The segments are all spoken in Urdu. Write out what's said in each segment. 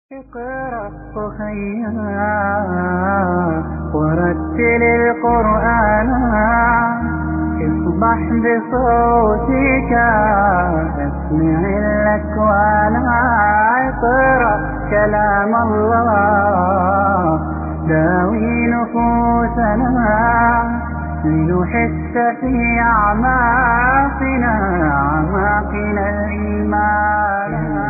اقرأ أخيا ورتل القرآن اصبح بصوتك اسمع الأكوان اقرأ كلام الله داوي نفوسنا لنحس في أعماقنا الإيمان.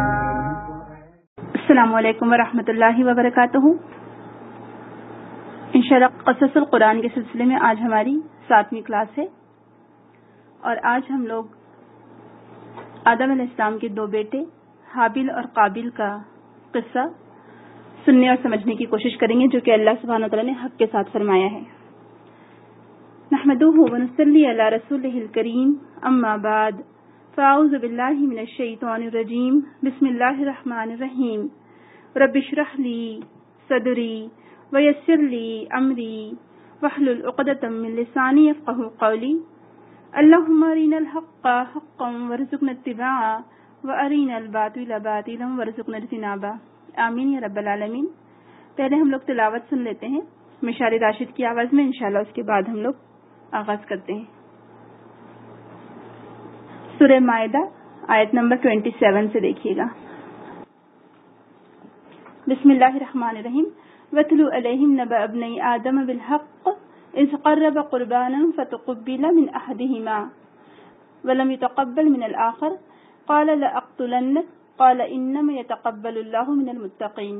السلام علیکم ورحمۃ اللہ وبرکاتہ. انشاءاللہ قصص القرآن کے سلسلے میں آج ہماری 7ویں کلاس ہے اور آج ہم لوگ آدم علیہ السلام کے 2 بیٹے حابیل اور قابیل کا قصہ سننے اور سمجھنے کی کوشش کریں گے جو کہ اللہ سبحانہ وتعالی نے حق کے ساتھ فرمایا ہے. نحمدہ ونصلی علی رسولہ الکریم اما بعد فاعوذ باللہ من الشیطان الرجیم بسم اللہ الرحمن الرحیم رب اشرح لی صدری ویسر لی امری واحلل عقدۃ من لسانی یفقهوا قولی اللہم ارنا الحق حقا وارزقنا اتباعہ وارنا الباطل باطلا وارزقنا اجتنابہ. آمین یا رب العالمین. پہلے ہم لوگ تلاوت سن لیتے ہیں مشار راشد کی آواز میں. انشاءاللہ اس کے بعد ہم لوگ آغاز کرتے ہیں. سورہ مائدہ آیت نمبر 27 سے دیکھیے گا. بسم اللہ الرحمن الرحیم. وَاتْلُ عَلَيْهِمْ نَبَأَ ابْنَيْ آدَمَ بِالْحَقِّ إِذْ قَرَّبَ قُرْبَانًا فَتُقُبِّلَ مِنْ أَحَدِهِمَا وَلَمْ يُتَقَبَّلْ مِنَ الْآخَرِ قَالَ لَأَقْتُلَنَّكَ قَالَ إِنَّمَا يَتَقَبَّلُ اللَّهُ مِنَ الْمُتَّقِينَ.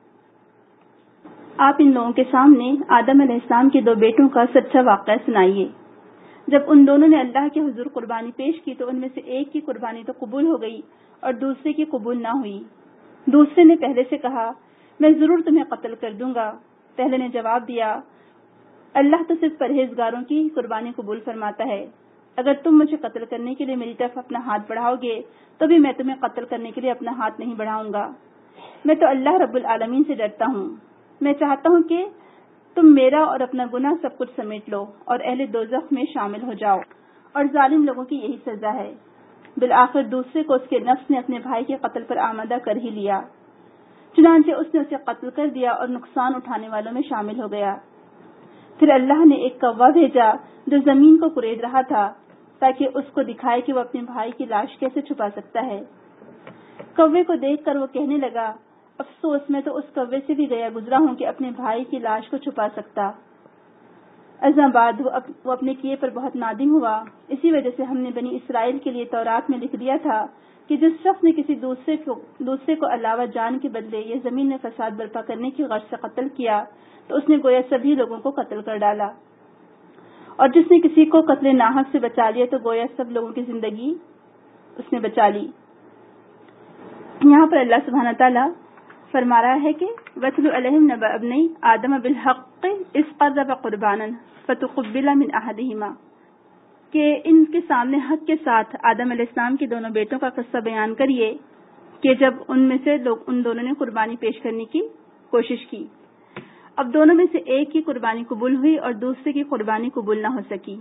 آپ ان لوگوں کے سامنے آدم علیہ السلام کے 2 بیٹوں کا سچا واقعہ سنائیے. جب ان دونوں نے اللہ کے حضور قربانی پیش کی تو ان میں سے ایک کی قربانی تو قبول ہو گئی اور دوسرے کی قبول نہ ہوئی. دوسرے نے پہلے سے کہا میں ضرور تمہیں قتل کر دوں گا. پہلے نے جواب دیا اللہ تو صرف پرہیزگاروں کی قربانی قبول فرماتا ہے. اگر تم مجھے قتل کرنے کے لیے میری طرف اپنا ہاتھ بڑھاؤ گے تو بھی میں تمہیں قتل کرنے کے لیے اپنا ہاتھ نہیں بڑھاؤں گا. میں تو اللہ رب العالمین سے ڈرتا ہوں. میں چاہتا ہوں کہ تم میرا اور اپنا گناہ سب کچھ سمیٹ لو اور اہل دوزخ میں شامل ہو جاؤ. اور ظالم لوگوں کی یہی سزا ہے. بالآخر دوسرے کو اس کے نفس نے اپنے بھائی کے قتل پر آمادہ کر ہی لیا. چنانچہ اس نے اسے قتل کر دیا اور نقصان اٹھانے والوں میں شامل ہو گیا. پھر اللہ نے ایک کوا بھیجا جو زمین کو کریڑ رہا تھا تاکہ اس کو دکھائے کہ وہ اپنے بھائی کی لاش کیسے چھپا سکتا ہے. کوے کو دیکھ کر وہ کہنے لگا افسوس میں تو اس کوے سے بھی گیا گزرا ہوں کہ اپنے بھائی کی لاش کو چھپا سکتا. ازاں بعد وہ اپنے کیے پر بہت نادم ہوا. اسی وجہ سے ہم نے بنی اسرائیل کے لیے تورات میں لکھ دیا تھا کہ جس شخص نے کسی دوسرے کو علاوہ جان کے بدلے یہ زمین میں فساد برپا کرنے کی غرض سے قتل کیا تو اس نے گویا سبھی لوگوں کو قتل کر ڈالا. اور جس نے کسی کو قتل ناحق سے بچا لیا تو گویا سب لوگوں کی زندگی اس نے بچا لی. یہاں پر اللہ سبحانہ تعالیٰ فرما رہا ہے کہ وَاتْلُ عَلَيْهِمْ نَبَأَ ابْنَيْ آدَمَ بِالْحَقِّ إِذْ قَرَّبَ قُرْبَانًا فَتُقُبِّلَ مِنْ أَحَدِهِمَا کہ ان کے سامنے حق کے ساتھ آدم علیہ السلام کے دونوں بیٹوں کا قصہ بیان کریے کہ جب ان میں سے ان دونوں نے قربانی پیش کرنے کی کوشش کی. اب دونوں میں سے ایک کی قربانی قبول ہوئی اور دوسرے کی قربانی قبول نہ ہو سکی.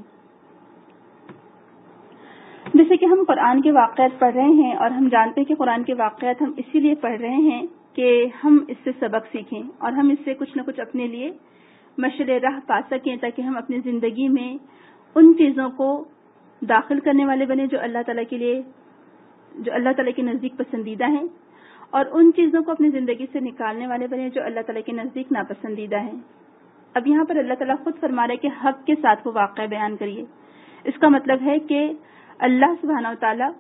جیسے کہ ہم قرآن کے واقعات پڑھ رہے ہیں اور ہم جانتے ہیں کہ قرآن کے واقعات ہم اسی لیے پڑھ رہے ہیں کہ ہم اس سے سبق سیکھیں اور ہم اس سے کچھ نہ کچھ اپنے لیے مشعل راہ پا سکیں تاکہ ہم اپنی زندگی میں ان چیزوں کو داخل کرنے والے بنے جو اللہ تعالیٰ کے نزدیک پسندیدہ ہیں اور ان چیزوں کو اپنی زندگی سے نکالنے والے بنے جو اللہ تعالیٰ کے نزدیک ناپسندیدہ ہیں. اب یہاں پر اللہ تعالیٰ خود فرما رہے کہ حق کے ساتھ وہ واقعہ بیان کریے. اس کا مطلب ہے کہ اللہ سبحانہ و تعالیٰ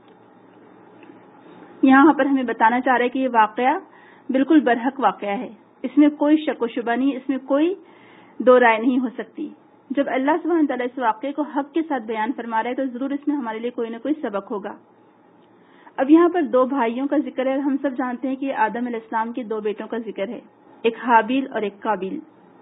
یہاں پر ہمیں بتانا چاہ رہا ہے کہ یہ واقعہ بالکل برحق واقعہ ہے. اس میں کوئی شک و شبہ نہیں, اس میں کوئی دو رائے نہیں ہو سکتی. جب اللہ سبحانہ تعالیٰ اس واقعے کو حق کے ساتھ بیان فرما رہا ہے تو ضرور اس میں ہمارے لیے کوئی نہ کوئی سبق ہوگا. اب یہاں پر 2 بھائیوں کا ذکر ہے. ہم سب جانتے ہیں کہ یہ آدم علیہ السلام کے 2 بیٹوں کا ذکر ہے, ایک حابیل اور ایک قابیل.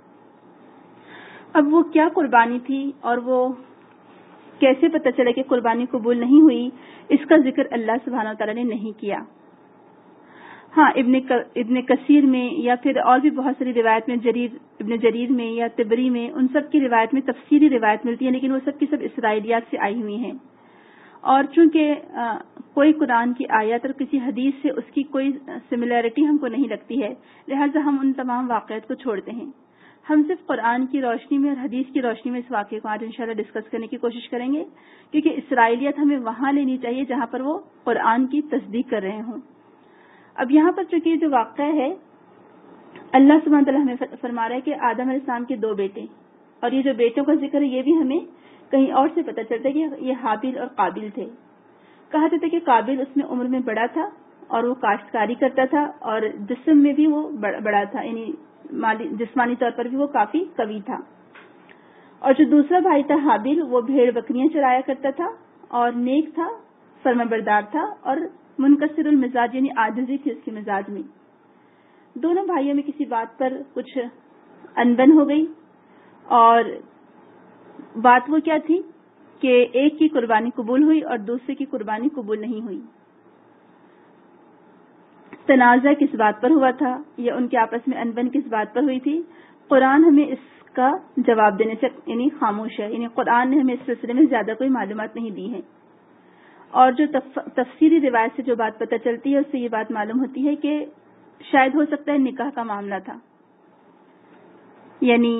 اب وہ کیا قربانی تھی اور وہ کیسے پتہ چلا کہ قربانی قبول نہیں ہوئی, اس کا ذکر اللہ سبحانہ تعالیٰ نے نہیں کیا. ہاں ابن کثیر میں یا پھر اور بھی بہت ساری روایت میں ابن جریر میں یا طبری میں ان سب کی روایت میں تفسیری روایت ملتی ہے لیکن وہ سب کی سب اسرائیلیات سے آئی ہوئی ہیں. اور چونکہ کوئی قرآن کی آیت اور کسی حدیث سے اس کی کوئی سملیرٹی ہم کو نہیں لگتی ہے، لہٰذا ہم ان تمام واقعات کو چھوڑتے ہیں. ہم صرف قرآن کی روشنی میں اور حدیث کی روشنی میں اس واقعے کو آج انشاءاللہ ڈسکس کرنے کی کوشش کریں گے، کیونکہ اسرائیلیت ہمیں وہاں لینی چاہیے جہاں پر وہ قرآن کی تصدیق کر رہے ہوں. اب یہاں پر چونکہ جو واقعہ ہے، اللہ سبحانہ تعالیٰ ہمیں فرما رہا ہے کہ آدم علیہ السلام کے 2 بیٹے، اور یہ جو بیٹوں کا ذکر ہے یہ بھی ہمیں کہیں اور سے پتہ چلتا ہے کہ یہ حابیل اور قابیل تھے. کہا جاتا ہے کہ قابیل اس میں عمر میں بڑا تھا اور وہ کاشتکاری کرتا تھا، اور جسم میں بھی وہ بڑا تھا، یعنی جسمانی طور پر بھی وہ کافی قوی تھا. اور جو دوسرا بھائی تھا حابیل، وہ بھیڑ بکریاں چرایا کرتا تھا اور نیک تھا، فرمانبردار تھا، اور منکسر المزاج یعنی عاجزی تھی اس کے مزاج میں. دونوں بھائیوں میں کسی بات پر کچھ انبن ہو گئی، اور بات وہ کیا تھی کہ ایک کی قربانی قبول ہوئی اور دوسرے کی قربانی قبول نہیں ہوئی. تنازع کس بات پر ہوا تھا یا ان کے آپس میں انبن کس بات پر ہوئی تھی، قرآن ہمیں اس کا جواب دینے سے یعنی خاموش ہے. یعنی قرآن نے ہمیں اس سلسلے میں زیادہ کوئی معلومات نہیں دی ہیں. اور جو تفسیری روایت سے جو بات پتہ چلتی ہے اس سے یہ بات معلوم ہوتی ہے کہ شاید ہو سکتا ہے نکاح کا معاملہ تھا، یعنی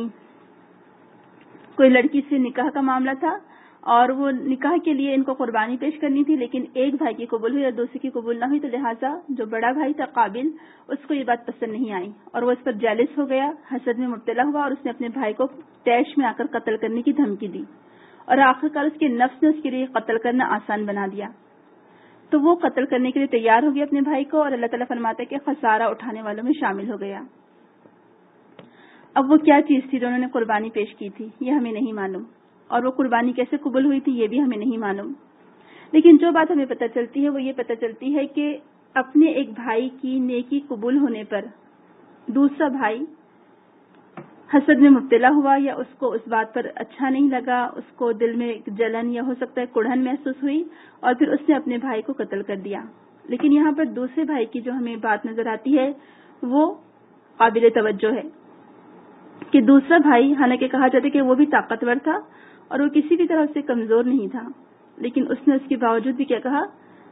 کوئی لڑکی سے نکاح کا معاملہ تھا، اور وہ نکاح کے لیے ان کو قربانی پیش کرنی تھی، لیکن ایک بھائی کی قبول ہوئی اور دوسرے کی قبول نہ ہوئی، تو لہٰذا جو بڑا بھائی تھا قابل، اس کو یہ بات پسند نہیں آئی اور وہ اس پر جیلس ہو گیا، حسد میں مبتلا ہوا، اور اس نے اپنے بھائی کو طیش میں آ کر قتل کرنے کی دھمکی دی، اور آخرکار اس کے نفس نے اس کے لیے قتل کرنا آسان بنا دیا. تو وہ قتل کرنے کے لیے تیار ہو گیا اپنے بھائی کو، اور اللہ تعالیٰ فرماتا ہے کہ خسارہ اٹھانے والوں میں شامل ہو گیا. اب وہ کیا چیز تھی جو انہوں نے قربانی پیش کی تھی یہ ہمیں نہیں معلوم، اور وہ قربانی کیسے قبول ہوئی تھی یہ بھی ہمیں نہیں معلوم. لیکن جو بات ہمیں پتہ چلتی ہے وہ یہ پتہ چلتی ہے کہ اپنے ایک بھائی کی نیکی قبول ہونے پر دوسرا بھائی حسد میں مبتلا ہوا، یا اس کو اس بات پر اچھا نہیں لگا، اس کو دل میں ایک جلن یا ہو سکتا ہے کڑھن محسوس ہوئی، اور پھر اس نے اپنے بھائی کو قتل کر دیا. لیکن یہاں پر دوسرے بھائی کی جو ہمیں بات نظر آتی ہے وہ قابل توجہ ہے کہ دوسرا بھائی، حالانکہ کہا جاتا ہے کہ وہ بھی طاقتور تھا اور وہ کسی بھی طرح سے کمزور نہیں تھا، لیکن اس نے اس کے باوجود بھی کیا کہا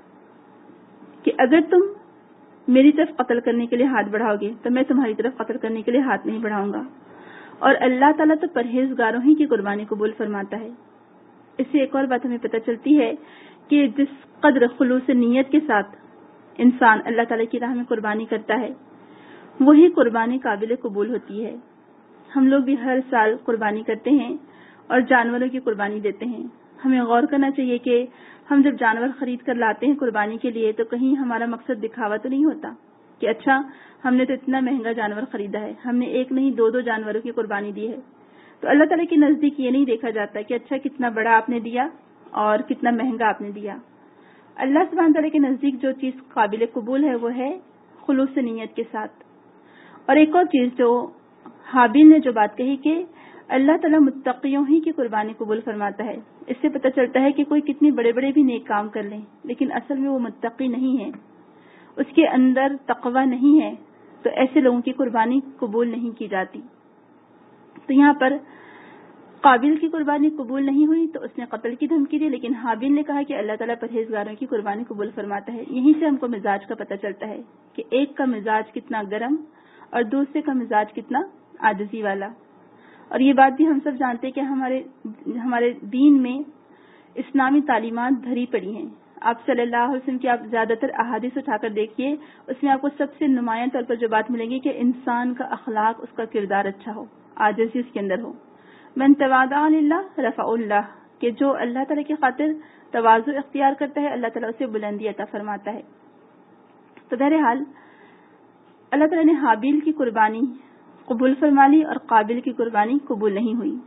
کہ اگر تم میری طرف قتل کرنے کے لیے ہاتھ بڑھاؤ گے تو میں تمہاری طرف قتل کرنے کے لیے ہاتھ نہیں بڑھاؤں گا. اور اللہ تعالیٰ تو پرہیزگاروں ہی کی قربانی قبول فرماتا ہے. اس سے ایک اور بات ہمیں پتہ چلتی ہے کہ جس قدر خلوص نیت کے ساتھ انسان اللہ تعالیٰ کی راہ میں قربانی کرتا ہے وہی قربانی قابل قبول ہوتی ہے. ہم لوگ بھی ہر سال قربانی کرتے ہیں اور جانوروں کی قربانی دیتے ہیں. ہمیں غور کرنا چاہیے کہ ہم جب جانور خرید کر لاتے ہیں قربانی کے لیے تو کہیں ہمارا مقصد دکھاوا تو نہیں ہوتا کہ اچھا ہم نے تو اتنا مہنگا جانور خریدا ہے، ہم نے ایک نہیں 2 جانوروں کی قربانی دی ہے. تو اللہ تعالیٰ کے نزدیک یہ نہیں دیکھا جاتا کہ اچھا کتنا بڑا آپ نے دیا اور کتنا مہنگا آپ نے دیا. اللہ سبحانہ تعالیٰ کے نزدیک جو چیز قابل قبول ہے وہ ہے خلوص نیت کے ساتھ. اور ایک اور چیز جو حابیل نے جو بات کہی کہ اللہ تعالیٰ متقیوں ہی کی قربانی قبول فرماتا ہے، اس سے پتہ چلتا ہے کہ کوئی کتنی بڑے بڑے بھی نیک کام کر لیں لیکن اصل میں وہ متقی نہیں ہے، اس کے اندر تقوی نہیں ہے، تو ایسے لوگوں کی قربانی قبول نہیں کی جاتی. تو یہاں پر قابل کی قربانی قبول نہیں ہوئی تو اس نے قتل کی دھمکی دی، لیکن حابیل نے کہا کہ اللہ تعالیٰ پرہیزگاروں کی قربانی قبول فرماتا ہے. یہیں سے ہم کو مزاج کا پتہ چلتا ہے کہ ایک کا مزاج کتنا گرم اور دوسرے کا مزاج کتنا عاجزی والا. اور یہ بات بھی ہم سب جانتے ہیں کہ ہمارے دین میں اسلامی تعلیمات بھری پڑی ہیں. آپ صلی اللہ علیہ وسلم کی آپ زیادہ تر احادیث اٹھا کر دیکھیے، اس میں آپ کو سب سے نمایاں طور پر جو بات ملے گی کہ انسان کا اخلاق، اس کا کردار اچھا ہو، عاجزی اس کے اندر ہو. من تواضع للہ رفع اللہ، کہ جو اللہ تعالیٰ کی خاطر تواضع اختیار کرتا ہے اللہ تعالیٰ اسے بلندی عطا فرماتا ہے. تو بہرحال اللہ تعالیٰ نے حابیل کی قربانی قبول فرما لی اور قابل کی قربانی قبول نہیں ہوئی.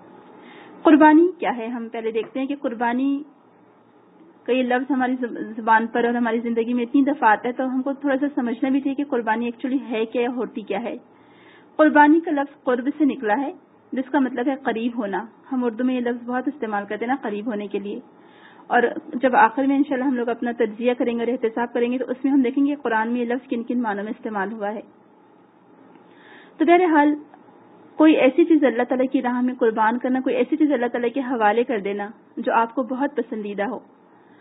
قربانی کیا ہے؟ ہم پہلے دیکھتے ہیں کہ قربانی کئی لفظ ہماری زبان پر اور ہماری زندگی میں اتنی دفعہ آتا ہے تو ہم کو تھوڑا سا سمجھنا بھی چاہیے کہ قربانی ایکچولی ہے کیا یا ہوتی کیا ہے. قربانی کا لفظ قرب سے نکلا ہے جس کا مطلب ہے قریب ہونا. ہم اردو میں یہ لفظ بہت استعمال کرتے ہیں نا، قریب ہونے کے لیے. اور جب آخر میں انشاءاللہ ہم لوگ اپنا تجزیہ کریں گے اور احتساب کریں گے تو اس میں ہم دیکھیں گے قرآن میں یہ لفظ کن کن معنوں میں استعمال ہوا ہے. تو بہرحال کوئی ایسی چیز اللہ تعالیٰ کی راہ میں قربان کرنا، کوئی ایسی چیز اللہ تعالیٰ کے حوالے کر دینا جو آپ کو بہت پسندیدہ ہو.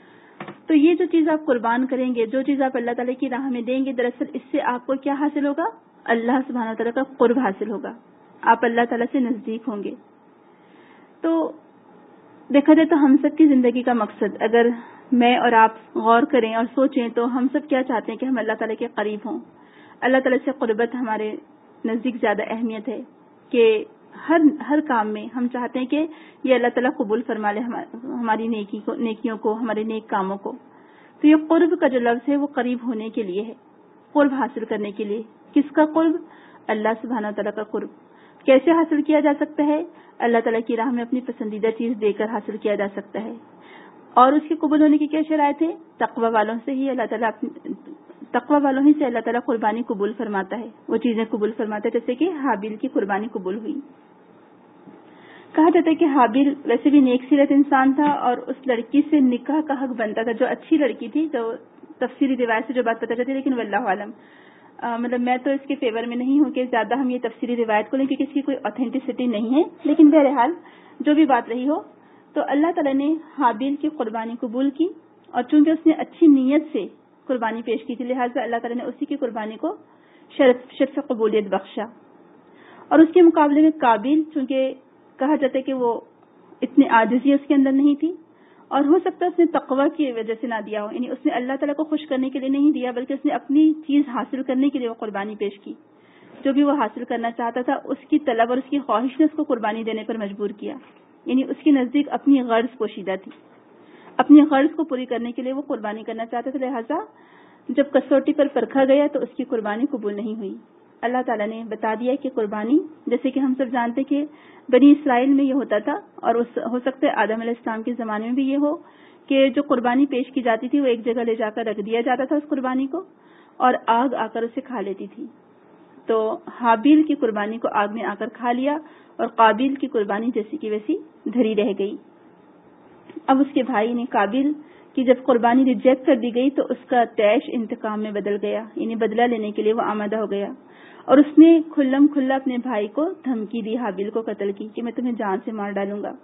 تو یہ جو چیز آپ قربان کریں گے، جو چیز آپ اللہ تعالیٰ کی راہ میں دیں گے، دراصل اس سے آپ کو کیا حاصل ہوگا؟ اللہ سبحانہ تعالیٰ کا قرب حاصل ہوگا، آپ اللہ تعالیٰ سے نزدیک ہوں گے۔ تو دیکھا جائے تو ہم سب کی زندگی کا مقصد اگر میں اور آپ غور کریں اور سوچیں تو ہم سب کیا چاہتے ہیں کہ ہم اللہ تعالیٰ کے قریب ہوں، اللہ تعالیٰ سے قربت ہمارے نزدیک زیادہ اہمیت ہے کہ ہر کام میں ہم چاہتے ہیں کہ یہ اللہ تعالیٰ قبول فرما لے ہماری نیکیوں کو، ہمارے نیک کاموں کو۔ تو یہ قرب کا جو لفظ ہے وہ قریب ہونے کے لیے ہے، قرب حاصل کرنے کے لیے۔ کس کا قرب؟ اللہ سبحانہ تعالیٰ کا قرب۔ کیسے حاصل کیا جا سکتا ہے؟ اللہ تعالیٰ کی راہ میں اپنی پسندیدہ چیز دے کر حاصل کیا جا سکتا ہے۔ اور اس کے قبول ہونے کی کیا شرائط ہے؟ تقوی والوں سے ہی اللہ تعالیٰ قربانی قبول فرماتا ہے، وہ چیزیں قبول فرماتا ہے، جیسے کہ حابیل کی قربانی قبول ہوئی۔ کہا جاتا ہے کہ حابیل ویسے بھی نیک سیرت انسان تھا اور اس لڑکی سے نکاح کا حق بنتا تھا، جو اچھی لڑکی تھی، جو تفسیری روایت سے جو بات پتہ چلتی، لیکن واللہ عالم، مطلب میں تو اس کے فیور میں نہیں ہوں کہ زیادہ ہم یہ تفسیری روایت کو لیں کیونکہ اس کی کوئی اوتھینٹسٹی نہیں ہے، لیکن بہرحال جو بھی بات رہی ہو، تو اللہ تعالیٰ نے حابیل کی قربانی قبول کی، اور چونکہ اس نے اچھی نیت سے قربانی پیش کی تھی، لہٰذا اللہ تعالیٰ نے اسی کی قربانی کو شرف قبولیت بخشا۔ اور اس کے مقابلے میں قابیل، چونکہ کہا جاتا ہے کہ وہ اتنی عاجزی اس کے اندر نہیں تھی، اور ہو سکتا ہے اس نے تقوی کی وجہ سے نہ دیا ہو، یعنی اس نے اللہ تعالیٰ کو خوش کرنے کے لیے نہیں دیا، بلکہ اس نے اپنی چیز حاصل کرنے کے لیے وہ قربانی پیش کی۔ جو بھی وہ حاصل کرنا چاہتا تھا، اس کی طلب اور اس کی خواہش نے اس کو قربانی دینے پر مجبور کیا، یعنی اس کے نزدیک اپنی غرض پوشیدہ تھی، اپنی غرض کو پوری کرنے کے لیے وہ قربانی کرنا چاہتا تھا، لہٰذا جب کسوٹی پر پرکھا گیا تو اس کی قربانی قبول نہیں ہوئی۔ اللہ تعالیٰ نے بتا دیا کہ قربانی، جیسے کہ ہم سب جانتے کہ بنی اسرائیل میں یہ ہوتا تھا، اور ہو سکتا ہے آدم علیہ السلام کے زمانے میں بھی یہ ہو کہ جو قربانی پیش کی جاتی تھی وہ ایک جگہ لے جا کر رکھ دیا جاتا تھا اس قربانی کو، اور آگ آ کر اسے کھا لیتی تھی۔ تو حابیل کی قربانی کو آگ نے آ کر کھا لیا، اور قابیل کی قربانی جیسی کی ویسی دھری رہ گئی۔ اب اس کے بھائی نے قابیل کی جب قربانی ریجیکٹ کر دی گئی تو اس کا طیش انتقام میں بدل گیا، یعنی بدلہ لینے کے لیے وہ آمادہ ہو گیا، اور اس نے کھلم کھلا اپنے بھائی کو دھمکی دی، حابیل کو قتل کی، کہ میں تمہیں جان سے مار ڈالوں گا۔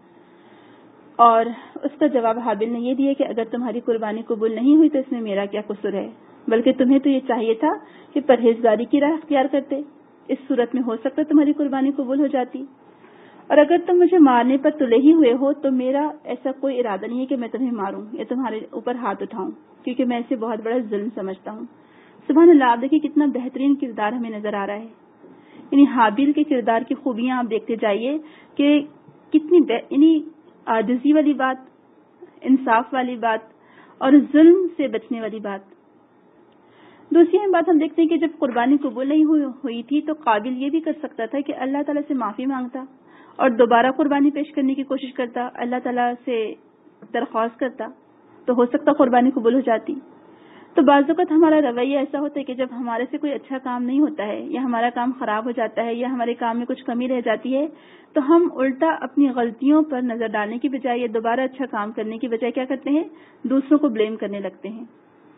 اور اس کا جواب حابیل نے یہ دیا کہ اگر تمہاری قربانی قبول نہیں ہوئی تو اس میں میرا کیا قصور ہے، بلکہ تمہیں تو یہ چاہیے تھا کہ پرہیزگاری کی راہ اختیار کرتے، اس صورت میں ہو سکتا تمہاری قربانی قبول ہو جاتی، اور اگر تم مجھے مارنے پر تلے ہی ہوئے ہو تو میرا ایسا کوئی ارادہ نہیں ہے کہ میں تمہیں ماروں یا تمہارے اوپر ہاتھ اٹھاؤں، کیونکہ میں اسے بہت بڑا ظلم سمجھتا ہوں۔ سبحان اللہ، آپ دیکھیں کتنا بہترین کردار ہمیں نظر آ رہا ہے، یعنی حابیل کے کردار کی خوبیاں آپ دیکھتے جائیے کہ کتنی یعنی عاجزی والی بات، انصاف والی بات، اور ظلم سے بچنے والی بات۔ دوسری بات ہم دیکھتے ہیں کہ جب قربانی قبول نہیں ہوئی تھی تو قابل یہ بھی کر سکتا تھا کہ اللہ تعالیٰ سے معافی مانگتا اور دوبارہ قربانی پیش کرنے کی کوشش کرتا، اللہ تعالیٰ سے درخواست کرتا، تو ہو سکتا قربانی قبول ہو جاتی۔ تو بعض اوقات ہمارا رویہ ایسا ہوتا ہے کہ جب ہمارے سے کوئی اچھا کام نہیں ہوتا ہے، یا ہمارا کام خراب ہو جاتا ہے، یا ہمارے کام میں کچھ کمی رہ جاتی ہے، تو ہم الٹا اپنی غلطیوں پر نظر ڈالنے کی بجائے یا دوبارہ اچھا کام کرنے کی بجائے کیا کرتے ہیں؟ دوسروں کو بلیم کرنے لگتے ہیں۔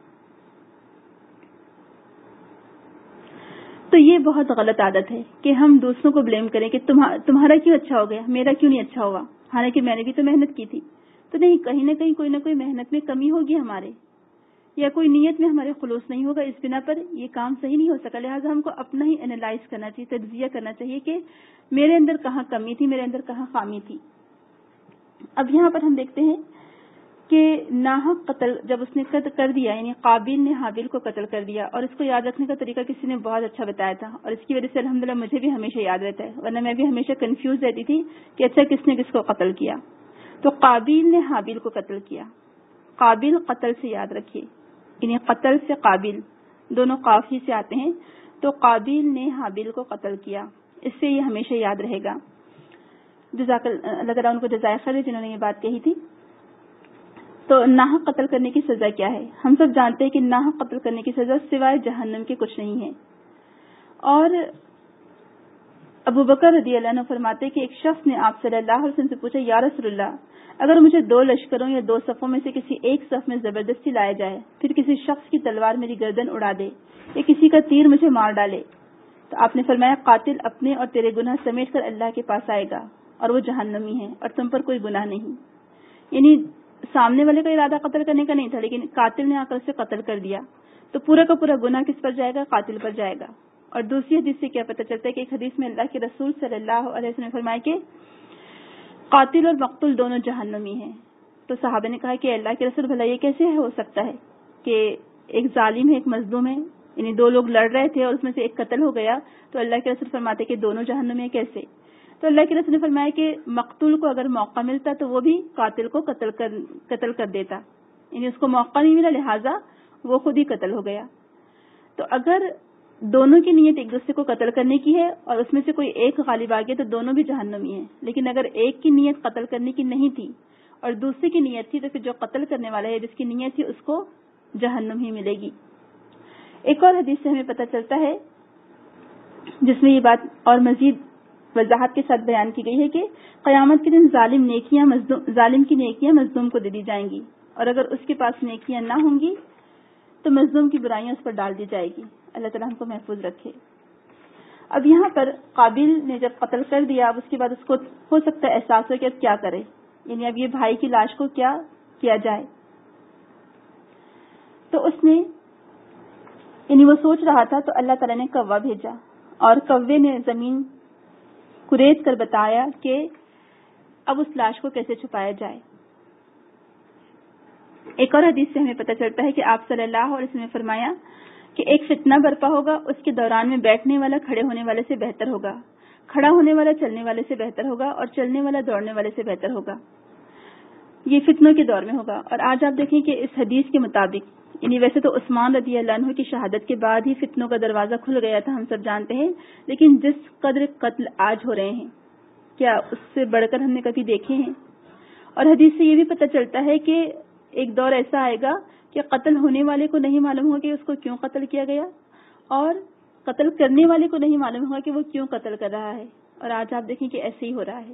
تو یہ بہت غلط عادت ہے کہ ہم دوسروں کو بلیم کریں کہ تمہارا کیوں اچھا ہو گیا، میرا کیوں نہیں اچھا ہوا، حالانکہ میں نے بھی تو محنت کی تھی۔ تو نہیں، کہیں نہ کہیں کوئی نہ کوئی محنت میں کمی ہوگی ہمارے، یا کوئی نیت میں ہمارے خلوص نہیں ہوگا، اس بنا پر یہ کام صحیح نہیں ہو سکا۔ لہٰذا ہم کو اپنا ہی انالائز کرنا چاہیے، تجزیہ کرنا چاہیے کہ میرے اندر کہاں کمی تھی، میرے اندر کہاں خامی تھی۔ اب یہاں پر ہم دیکھتے ہیں کہ ناحق قتل جب اس نے کر دیا، یعنی قابیل نے حابیل کو قتل کر دیا، اور اس کو یاد رکھنے کا طریقہ کسی نے بہت اچھا بتایا تھا، اور اس کی وجہ سے الحمدللہ مجھے بھی ہمیشہ یاد رہتا ہے، ورنہ میں بھی ہمیشہ کنفیوز رہتی تھی کہ اچھا کس نے کس کو قتل کیا۔ تو قابیل نے حابیل کو قتل کیا، قابیل قتل سے یاد رکھیے، یعنی قتل سے قابل دونوں قاف ہی سے آتے ہیں، تو قابیل نے حابیل کو قتل کیا، اس سے یہ ہمیشہ یاد رہے گا۔ جزاک اللہ تعالیٰ ان کو جزائے خیر جنہوں نے یہ بات کہی تھی۔ تو ناحق قتل کرنے کی سزا کیا ہے؟ ہم سب جانتے ہیں کہ ناحق قتل کرنے کی سزا سوائے جہنم کے کچھ نہیں ہے۔ اور ابو بکر رضی اللہ عنہ فرماتے کہ ایک شخص نے آپ صلی اللہ علیہ وسلم سے پوچھا، یا رسول اللہ، اگر مجھے 2 لشکروں یا 2 صفوں میں سے کسی ایک صف میں زبردستی لایا جائے، پھر کسی شخص کی تلوار میری گردن اڑا دے یا کسی کا تیر مجھے مار ڈالے، تو آپ نے فرمایا قاتل اپنے اور تیرے گناہ سمیٹ کر اللہ کے پاس آئے گا اور وہ جہنمی ہے اور تم پر کوئی گناہ نہیں۔ یعنی سامنے والے کا ارادہ قتل کرنے کا نہیں تھا، لیکن قاتل نے آ کر اسے قتل کر دیا، تو پورا کا پورا گناہ کس پر جائے گا؟ قاتل پر جائے گا۔ اور دوسری حدیث سے کیا پتہ چلتا ہے کہ ایک حدیث میں اللہ کے رسول صلی اللہ علیہ وسلم نے فرمایا کہ قاتل اور مقتول دونوں جہنمی ہیں۔ تو صحابہ نے کہا کہ اللہ کے رسول بھلا یہ کیسے ہو سکتا ہے کہ ایک ظالم ہے ایک مظلوم ہے، یعنی دو لوگ لڑ رہے تھے اور اس میں سے ایک قتل ہو گیا، تو اللہ کے رسول فرماتے کہ دونوں جہنمی ہیں، کیسے؟ تو اللہ کے رسول نے فرمایا کہ مقتول کو اگر موقع ملتا تو وہ بھی قاتل کو قتل کر دیتا، یعنی اس کو موقع نہیں ملا لہٰذا وہ خود ہی قتل ہو گیا۔ تو اگر دونوں کی نیت ایک دوسرے کو قتل کرنے کی ہے اور اس میں سے کوئی ایک غالب آ گیا تو دونوں بھی جہنمی ہیں، لیکن اگر ایک کی نیت قتل کرنے کی نہیں تھی اور دوسرے کی نیت تھی تو پھر جو قتل کرنے والا ہے جس کی نیت تھی اس کو جہنم ہی ملے گی۔ ایک اور حدیث سے ہمیں پتہ چلتا ہے جس میں یہ بات اور مزید وضاحت کے ساتھ بیان کی گئی ہے کہ قیامت کے دن ظالم کی نیکیاں مظلوم کو دے دی جائیں گی، اور اگر اس کے پاس نیکیاں نہ ہوں گی تو مظلوم کی برائیاں اس پر ڈال دی جائے گی۔ اللہ تعالیٰ ہم کو محفوظ رکھے۔ اب یہاں پر قابل نے جب قتل کر دیا، اب اس کے بعد اس کو ہو سکتا ہے احساس ہو کہ اب کیا کرے، یعنی اب یہ بھائی کی لاش کو کیا کیا جائے۔ تو اس نے یعنی وہ سوچ رہا تھا تو اللہ تعالیٰ نے کوا بھیجا، اور کوے نے زمین کریت کر بتایا کہ اب اس لاش کو کیسے چھپایا جائے۔ ایک اور حدیث سے ہمیں پتہ چلتا ہے کہ آپ صلی اللہ علیہ وسلم نے فرمایا کہ ایک فتنہ برپا ہوگا، اس کے دوران میں بیٹھنے والا کھڑے ہونے والے سے بہتر ہوگا، کھڑا ہونے والا چلنے والے سے بہتر ہوگا، اور چلنے والا دوڑنے والے سے بہتر ہوگا۔ یہ فتنوں کے دور میں ہوگا۔ اور آج آپ دیکھیں کہ اس حدیث کے مطابق یعنی ویسے تو عثمان رضی اللہ عنہ کی شہادت کے بعد ہی فتنوں کا دروازہ کھل گیا تھا، ہم سب جانتے ہیں، لیکن جس قدر قتل آج ہو رہے ہیں کیا اس سے بڑھ کر ہم نے کبھی دیکھے ہیں؟ اور حدیث سے یہ بھی پتہ چلتا ہے کہ ایک دور ایسا آئے گا کہ قتل ہونے والے کو نہیں معلوم ہوگا کہ اس کو کیوں قتل کیا گیا، اور قتل کرنے والے کو نہیں معلوم ہوگا کہ وہ کیوں قتل کر رہا ہے۔ اور آج آپ دیکھیں کہ ایسے ہی ہو رہا ہے۔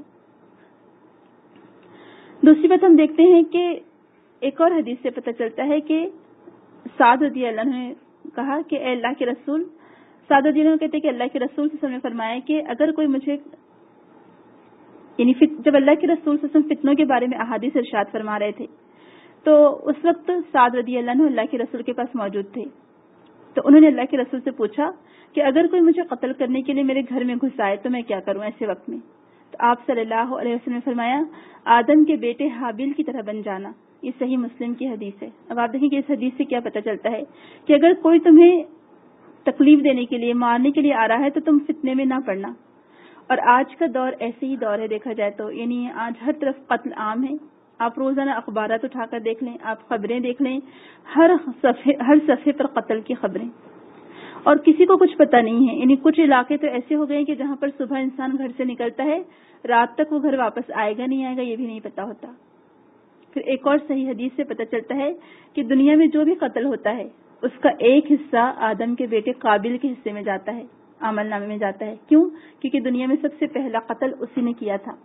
دوسری بات ہم دیکھتے ہیں کہ ایک اور حدیث سے پتہ چلتا ہے کہ سعد رضی اللہ عنہ نے کہا کہ اے اللہ کے رسول، سعد رضی اللہ عنہ کہتے ہیں کہ اللہ کے رسول صلی اللہ علیہ وسلم نے فرمایا کہ اگر کوئی مجھے یعنی جب اللہ کے رسول صلی اللہ علیہ وسلم فتنوں کے بارے میں احادیث ارشاد فرما رہے تھے تو اس وقت سعد رضی اللہ عنہ اللہ کے رسول کے پاس موجود تھے، تو انہوں نے اللہ کے رسول سے پوچھا کہ اگر کوئی مجھے قتل کرنے کے لیے میرے گھر میں گھس آئے تو میں کیا کروں ایسے وقت میں؟ تو آپ صلی اللہ علیہ وسلم نے فرمایا آدم کے بیٹے حابیل کی طرح بن جانا۔ یہ صحیح مسلم کی حدیث ہے۔ اب آپ دیکھیں کہ اس حدیث سے کیا پتہ چلتا ہے کہ اگر کوئی تمہیں تکلیف دینے کے لیے مارنے کے لیے آ رہا ہے تو تم فتنے میں نہ پڑنا۔ اور آج کا دور ایسے ہی دور ہے دیکھا جائے تو، یعنی آج ہر طرف قتل عام ہے۔ آپ روزانہ اخبارات اٹھا کر دیکھ لیں، آپ خبریں دیکھ لیں، ہر صفحے پر قتل کی خبریں، اور کسی کو کچھ پتہ نہیں ہے۔ یعنی کچھ علاقے تو ایسے ہو گئے ہیں کہ جہاں پر صبح انسان گھر سے نکلتا ہے رات تک وہ گھر واپس آئے گا نہیں آئے گا یہ بھی نہیں پتہ ہوتا۔ پھر ایک اور صحیح حدیث سے پتہ چلتا ہے کہ دنیا میں جو بھی قتل ہوتا ہے اس کا ایک حصہ آدم کے بیٹے قابل کے حصے میں جاتا ہے، عمل نامے میں جاتا ہے۔ کیوں؟ کیونکہ دنیا میں سب سے پہلا قتل اسی نے کیا تھا۔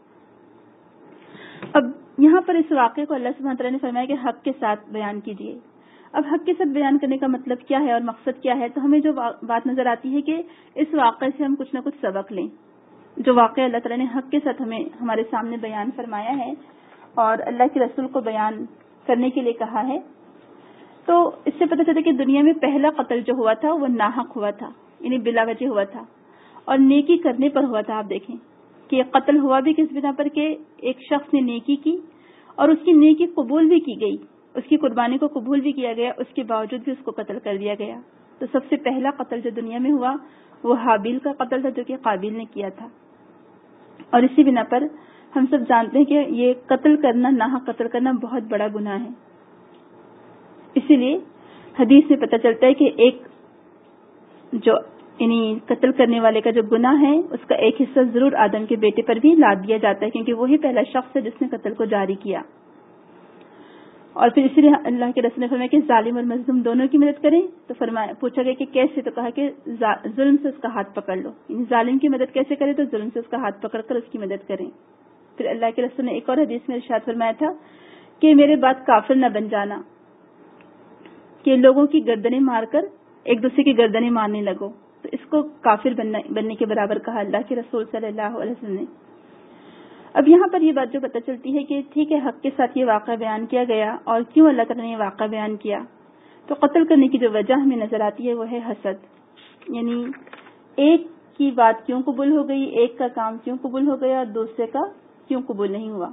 اب یہاں پر اس واقعے کو اللہ سبحانہ وتعالیٰ نے فرمایا کہ حق کے ساتھ بیان کیجیے۔ اب حق کے ساتھ بیان کرنے کا مطلب کیا ہے اور مقصد کیا ہے؟ تو ہمیں جو بات نظر آتی ہے کہ اس واقعے سے ہم کچھ نہ کچھ سبق لیں۔ جو واقعہ اللہ تعالیٰ نے حق کے ساتھ ہمارے سامنے بیان فرمایا ہے اور اللہ کے رسول کو بیان کرنے کے لیے کہا ہے، تو اس سے پتہ چلتا ہے کہ دنیا میں پہلا قتل جو ہوا تھا وہ ناحق ہوا تھا، یعنی بلا وجہ ہوا تھا، اور نیکی کرنے پر ہوا تھا۔ آپ دیکھیں کہ قتل ہوا بھی کس بنا پر کہ ایک شخص نے نیکی کی اور اس کی نیکی قبول بھی کی گئی، اس کی قربانی کو قبول بھی کیا گیا، اس کے باوجود بھی اس کو قتل کر دیا گیا۔ تو سب سے پہلا قتل جو دنیا میں ہوا وہ حابیل کا قتل تھا جو کہ قابیل نے کیا تھا، اور اسی بنا پر ہم سب جانتے ہیں کہ یہ قتل کرنا، ناحق قتل کرنا بہت بڑا گناہ ہے۔ اسی لیے حدیث میں پتہ چلتا ہے کہ ایک جو یعنی قتل کرنے والے کا جو گناہ ہے اس کا ایک حصہ ضرور آدم کے بیٹے پر بھی لاد دیا جاتا ہے، کیونکہ وہی پہلا شخص ہے جس نے قتل کو جاری کیا۔ اور پھر اسی لیے اللہ کے رسول نے فرمایا کہ ظالم اور مظلوم دونوں کی مدد کریں، تو پوچھا گیا کہ کیسے؟ تو کہا کہ ظلم سے اس کا ہاتھ پکڑ لو، یعنی ظالم کی مدد کیسے کرے؟ تو ظلم سے اس کا ہاتھ پکڑ کر اس کی مدد کریں۔ پھر اللہ کے رسول نے ایک اور حدیث میں ارشاد فرمایا تھا کہ میرے بعد کافر نہ بن جانا، کہ لوگوں کی گردنیں مار کر ایک دوسرے کی گردنیں مارنے لگو، تو اس کو کافر بننے کے برابر کہا اللہ کے رسول صلی اللہ علیہ وسلم نے۔ اب یہاں پر یہ بات جو پتہ چلتی ہے کہ ٹھیک ہے حق کے ساتھ یہ واقعہ بیان کیا گیا، اور کیوں اللہ تعالیٰ نے یہ واقعہ بیان کیا، تو قتل کرنے کی جو وجہ ہمیں نظر آتی ہے وہ ہے حسد. یعنی ایک کی بات کیوں قبول ہو گئی، ایک کا کام کیوں قبول ہو گیا اور دوسرے کا کیوں قبول نہیں ہوا.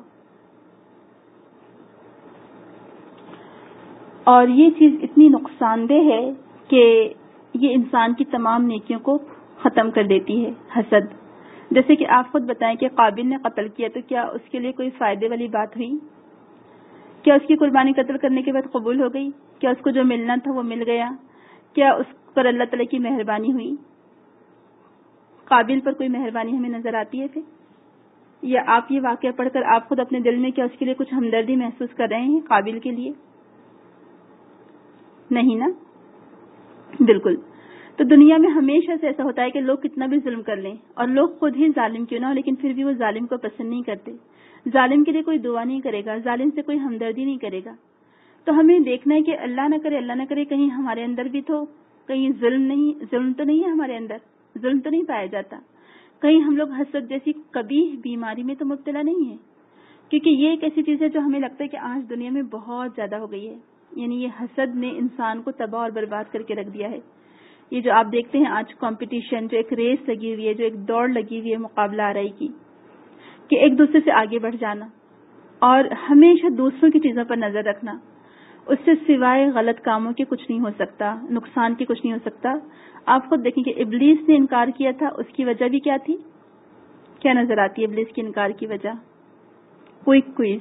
اور یہ چیز اتنی نقصان دہ ہے کہ یہ انسان کی تمام نیکیوں کو ختم کر دیتی ہے. حسد، جیسے کہ آپ خود بتائیں کہ قابل نے قتل کیا تو کیا اس کے لیے کوئی فائدے والی بات ہوئی؟ کیا اس کی قربانی قتل کرنے کے بعد قبول ہو گئی؟ کیا اس کو جو ملنا تھا وہ مل گیا؟ کیا اس پر اللہ تعالیٰ کی مہربانی ہوئی؟ قابل پر کوئی مہربانی ہمیں نظر آتی ہے پھر؟ یا آپ یہ واقعہ پڑھ کر آپ خود اپنے دل میں کیا اس کے لیے کچھ ہمدردی محسوس کر رہے ہیں قابل کے لیے؟ نہیں نا، بالکل. تو دنیا میں ہمیشہ سے ایسا ہوتا ہے کہ لوگ کتنا بھی ظلم کر لیں، اور لوگ خود ہی ظالم کیوں نہ ہو لیکن پھر بھی وہ ظالم کو پسند نہیں کرتے. ظالم کے لیے کوئی دعا نہیں کرے گا، ظالم سے کوئی ہمدردی نہیں کرے گا. تو ہمیں دیکھنا ہے کہ اللہ نہ کرے کہیں ہمارے اندر بھی تو کہیں ظلم تو نہیں ہے، ہمارے اندر ظلم تو نہیں پایا جاتا، کہیں ہم لوگ حسد جیسی قبیح بیماری میں تو مبتلا نہیں ہے. کیونکہ یہ ایک ایسی چیز ہے جو ہمیں لگتا ہے کہ آج دنیا میں بہت زیادہ ہو گئی ہے. یعنی یہ حسد نے انسان کو تباہ اور برباد کر کے رکھ دیا ہے. یہ جو آپ دیکھتے ہیں آج کمپٹیشن، جو ایک ریس لگی ہوئی ہے، جو ایک دوڑ لگی ہوئی ہے مقابلہ آرائی کی، کہ ایک دوسرے سے آگے بڑھ جانا اور ہمیشہ دوسروں کی چیزوں پر نظر رکھنا، اس سے سوائے غلط کاموں کے کچھ نہیں ہو سکتا، نقصان کے کچھ نہیں ہو سکتا. آپ خود دیکھیں کہ ابلیس نے انکار کیا تھا، اس کی وجہ بھی کیا تھی؟ کیا نظر آتی ہے ابلیس کے انکار کی وجہ؟ کوئز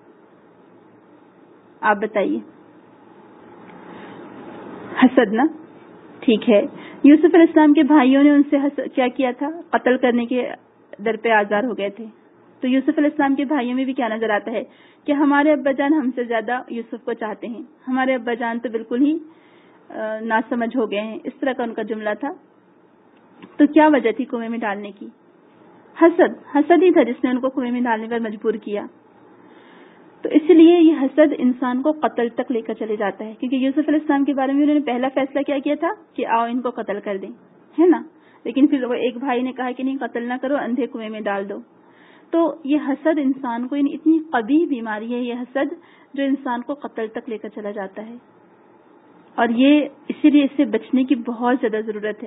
آپ بتائیے. حسد نا، ٹھیک ہے. یوسف علیہ السلام کے بھائیوں نے ان سے کیا کیا تھا؟ قتل کرنے کے در پہ آزار ہو گئے تھے. تو یوسف علیہ السلام کے بھائیوں میں بھی کیا نظر آتا ہے کہ ہمارے ابا جان ہم سے زیادہ یوسف کو چاہتے ہیں، ہمارے ابا جان تو بالکل ہی ناسمجھ ہو گئے ہیں، اس طرح کا ان کا جملہ تھا. تو کیا وجہ تھی کنویں میں ڈالنے کی؟ حسد ہی تھا جس نے ان کو کنویں میں ڈالنے پر مجبور کیا. تو اس لیے یہ حسد انسان کو قتل تک لے کر چلے جاتا ہے. کیونکہ یوسف علیہ السلام کے بارے میں انہوں نے پہلا فیصلہ کیا تھا کہ آؤ ان کو قتل کر دیں، ہے نا. لیکن پھر وہ ایک بھائی نے کہا کہ نہیں، قتل نہ کرو، اندھے کنویں میں ڈال دو. تو یہ حسد انسان کو، یعنی اتنی قبیح بیماری ہے یہ حسد، جو انسان کو قتل تک لے کر چلا جاتا ہے. اور یہ اسی لیے اس سے بچنے کی بہت زیادہ ضرورت ہے.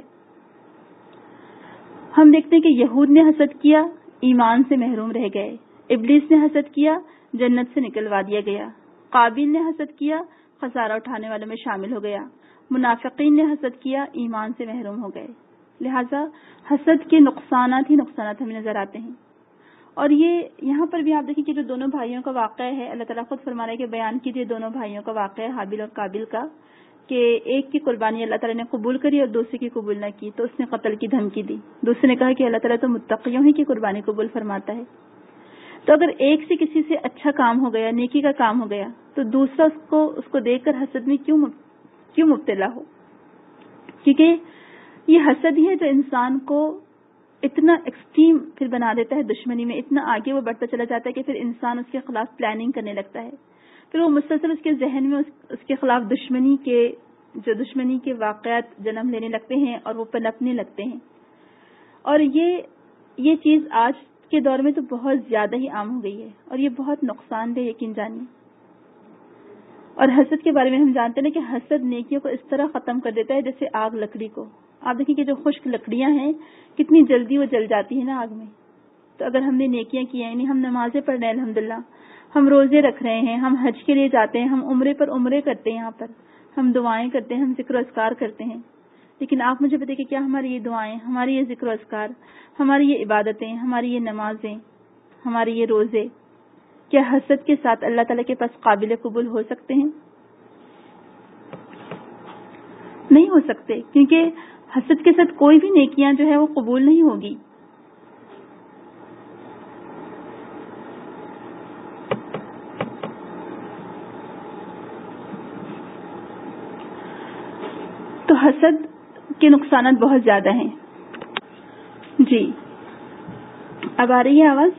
ہم دیکھتے ہیں کہ یہود نے حسد کیا، ایمان سے محروم رہ گئے. ابلیس نے حسد کیا، جنت سے نکلوا دیا گیا. قابل نے حسد کیا، خسارہ اٹھانے والوں میں شامل ہو گیا. منافقین نے حسد کیا، ایمان سے محروم ہو گئے. لہذا حسد کے نقصانات ہی نقصانات ہمیں نظر آتے ہیں. اور یہ یہاں پر بھی آپ دیکھیں کہ جو دونوں بھائیوں کا واقعہ ہے، اللہ تعالیٰ خود فرما رہا ہے کہ بیان کیجیے دونوں بھائیوں کا واقعہ حابیل اور قابل کا، کہ ایک کی قربانی اللہ تعالیٰ نے قبول کری اور دوسرے کی قبول نہ کی، تو اس نے قتل کی دھمکی دی. دوسرے نے کہا کہ اللہ تعالیٰ تو متقیوں ہی کی قربانی قبول فرماتا ہے. تو اگر ایک سے کسی سے اچھا کام ہو گیا، نیکی کا کام ہو گیا، تو دوسرا اس کو دیکھ کر حسد میں کیوں مبتلا ہو؟ کیونکہ یہ حسد ہی ہے جو انسان کو اتنا ایکسٹریم پھر بنا دیتا ہے، دشمنی میں اتنا آگے وہ بڑھتا چلا جاتا ہے کہ پھر انسان اس کے خلاف پلاننگ کرنے لگتا ہے. پھر وہ مسلسل اس کے ذہن میں اس کے خلاف دشمنی کے واقعات جنم لینے لگتے ہیں اور وہ پنپنے لگتے ہیں. اور یہ چیز آج کے دور میں تو بہت زیادہ ہی عام ہو گئی ہے، اور یہ بہت نقصان دہ یقین جانیے. اور حسد کے بارے میں ہم جانتے ہیں کہ حسد نیکیوں کو اس طرح ختم کر دیتا ہے جیسے آگ لکڑی کو. آپ دیکھیں کہ جو خشک لکڑیاں ہیں کتنی جلدی وہ جل جاتی ہیں نا آگ میں. تو اگر ہم نے نیکیاں کی ہیں، یعنی ہم نمازیں پڑھ رہے ہیں الحمدللہ، ہم روزے رکھ رہے ہیں، ہم حج کے لیے جاتے ہیں، ہم عمرے پر عمرے کرتے ہیں، یہاں پر ہم دعائیں کرتے ہیں، ہم ذکر و اذکار کرتے ہیں، لیکن آپ مجھے بتائیں کہ کیا ہماری یہ دعائیں، ہماری یہ ذکر و اذکار، ہماری یہ عبادتیں، ہماری یہ نمازیں، ہماری یہ روزے، کیا حسد کے ساتھ اللہ تعالیٰ کے پاس قابل قبول ہو سکتے ہیں؟ نہیں ہو سکتے، کیونکہ حسد کے ساتھ کوئی بھی نیکیاں جو ہے وہ قبول نہیں ہوگی. تو حسد کے نقصانات بہت زیادہ ہیں. جی اب آ رہی ہے آواز؟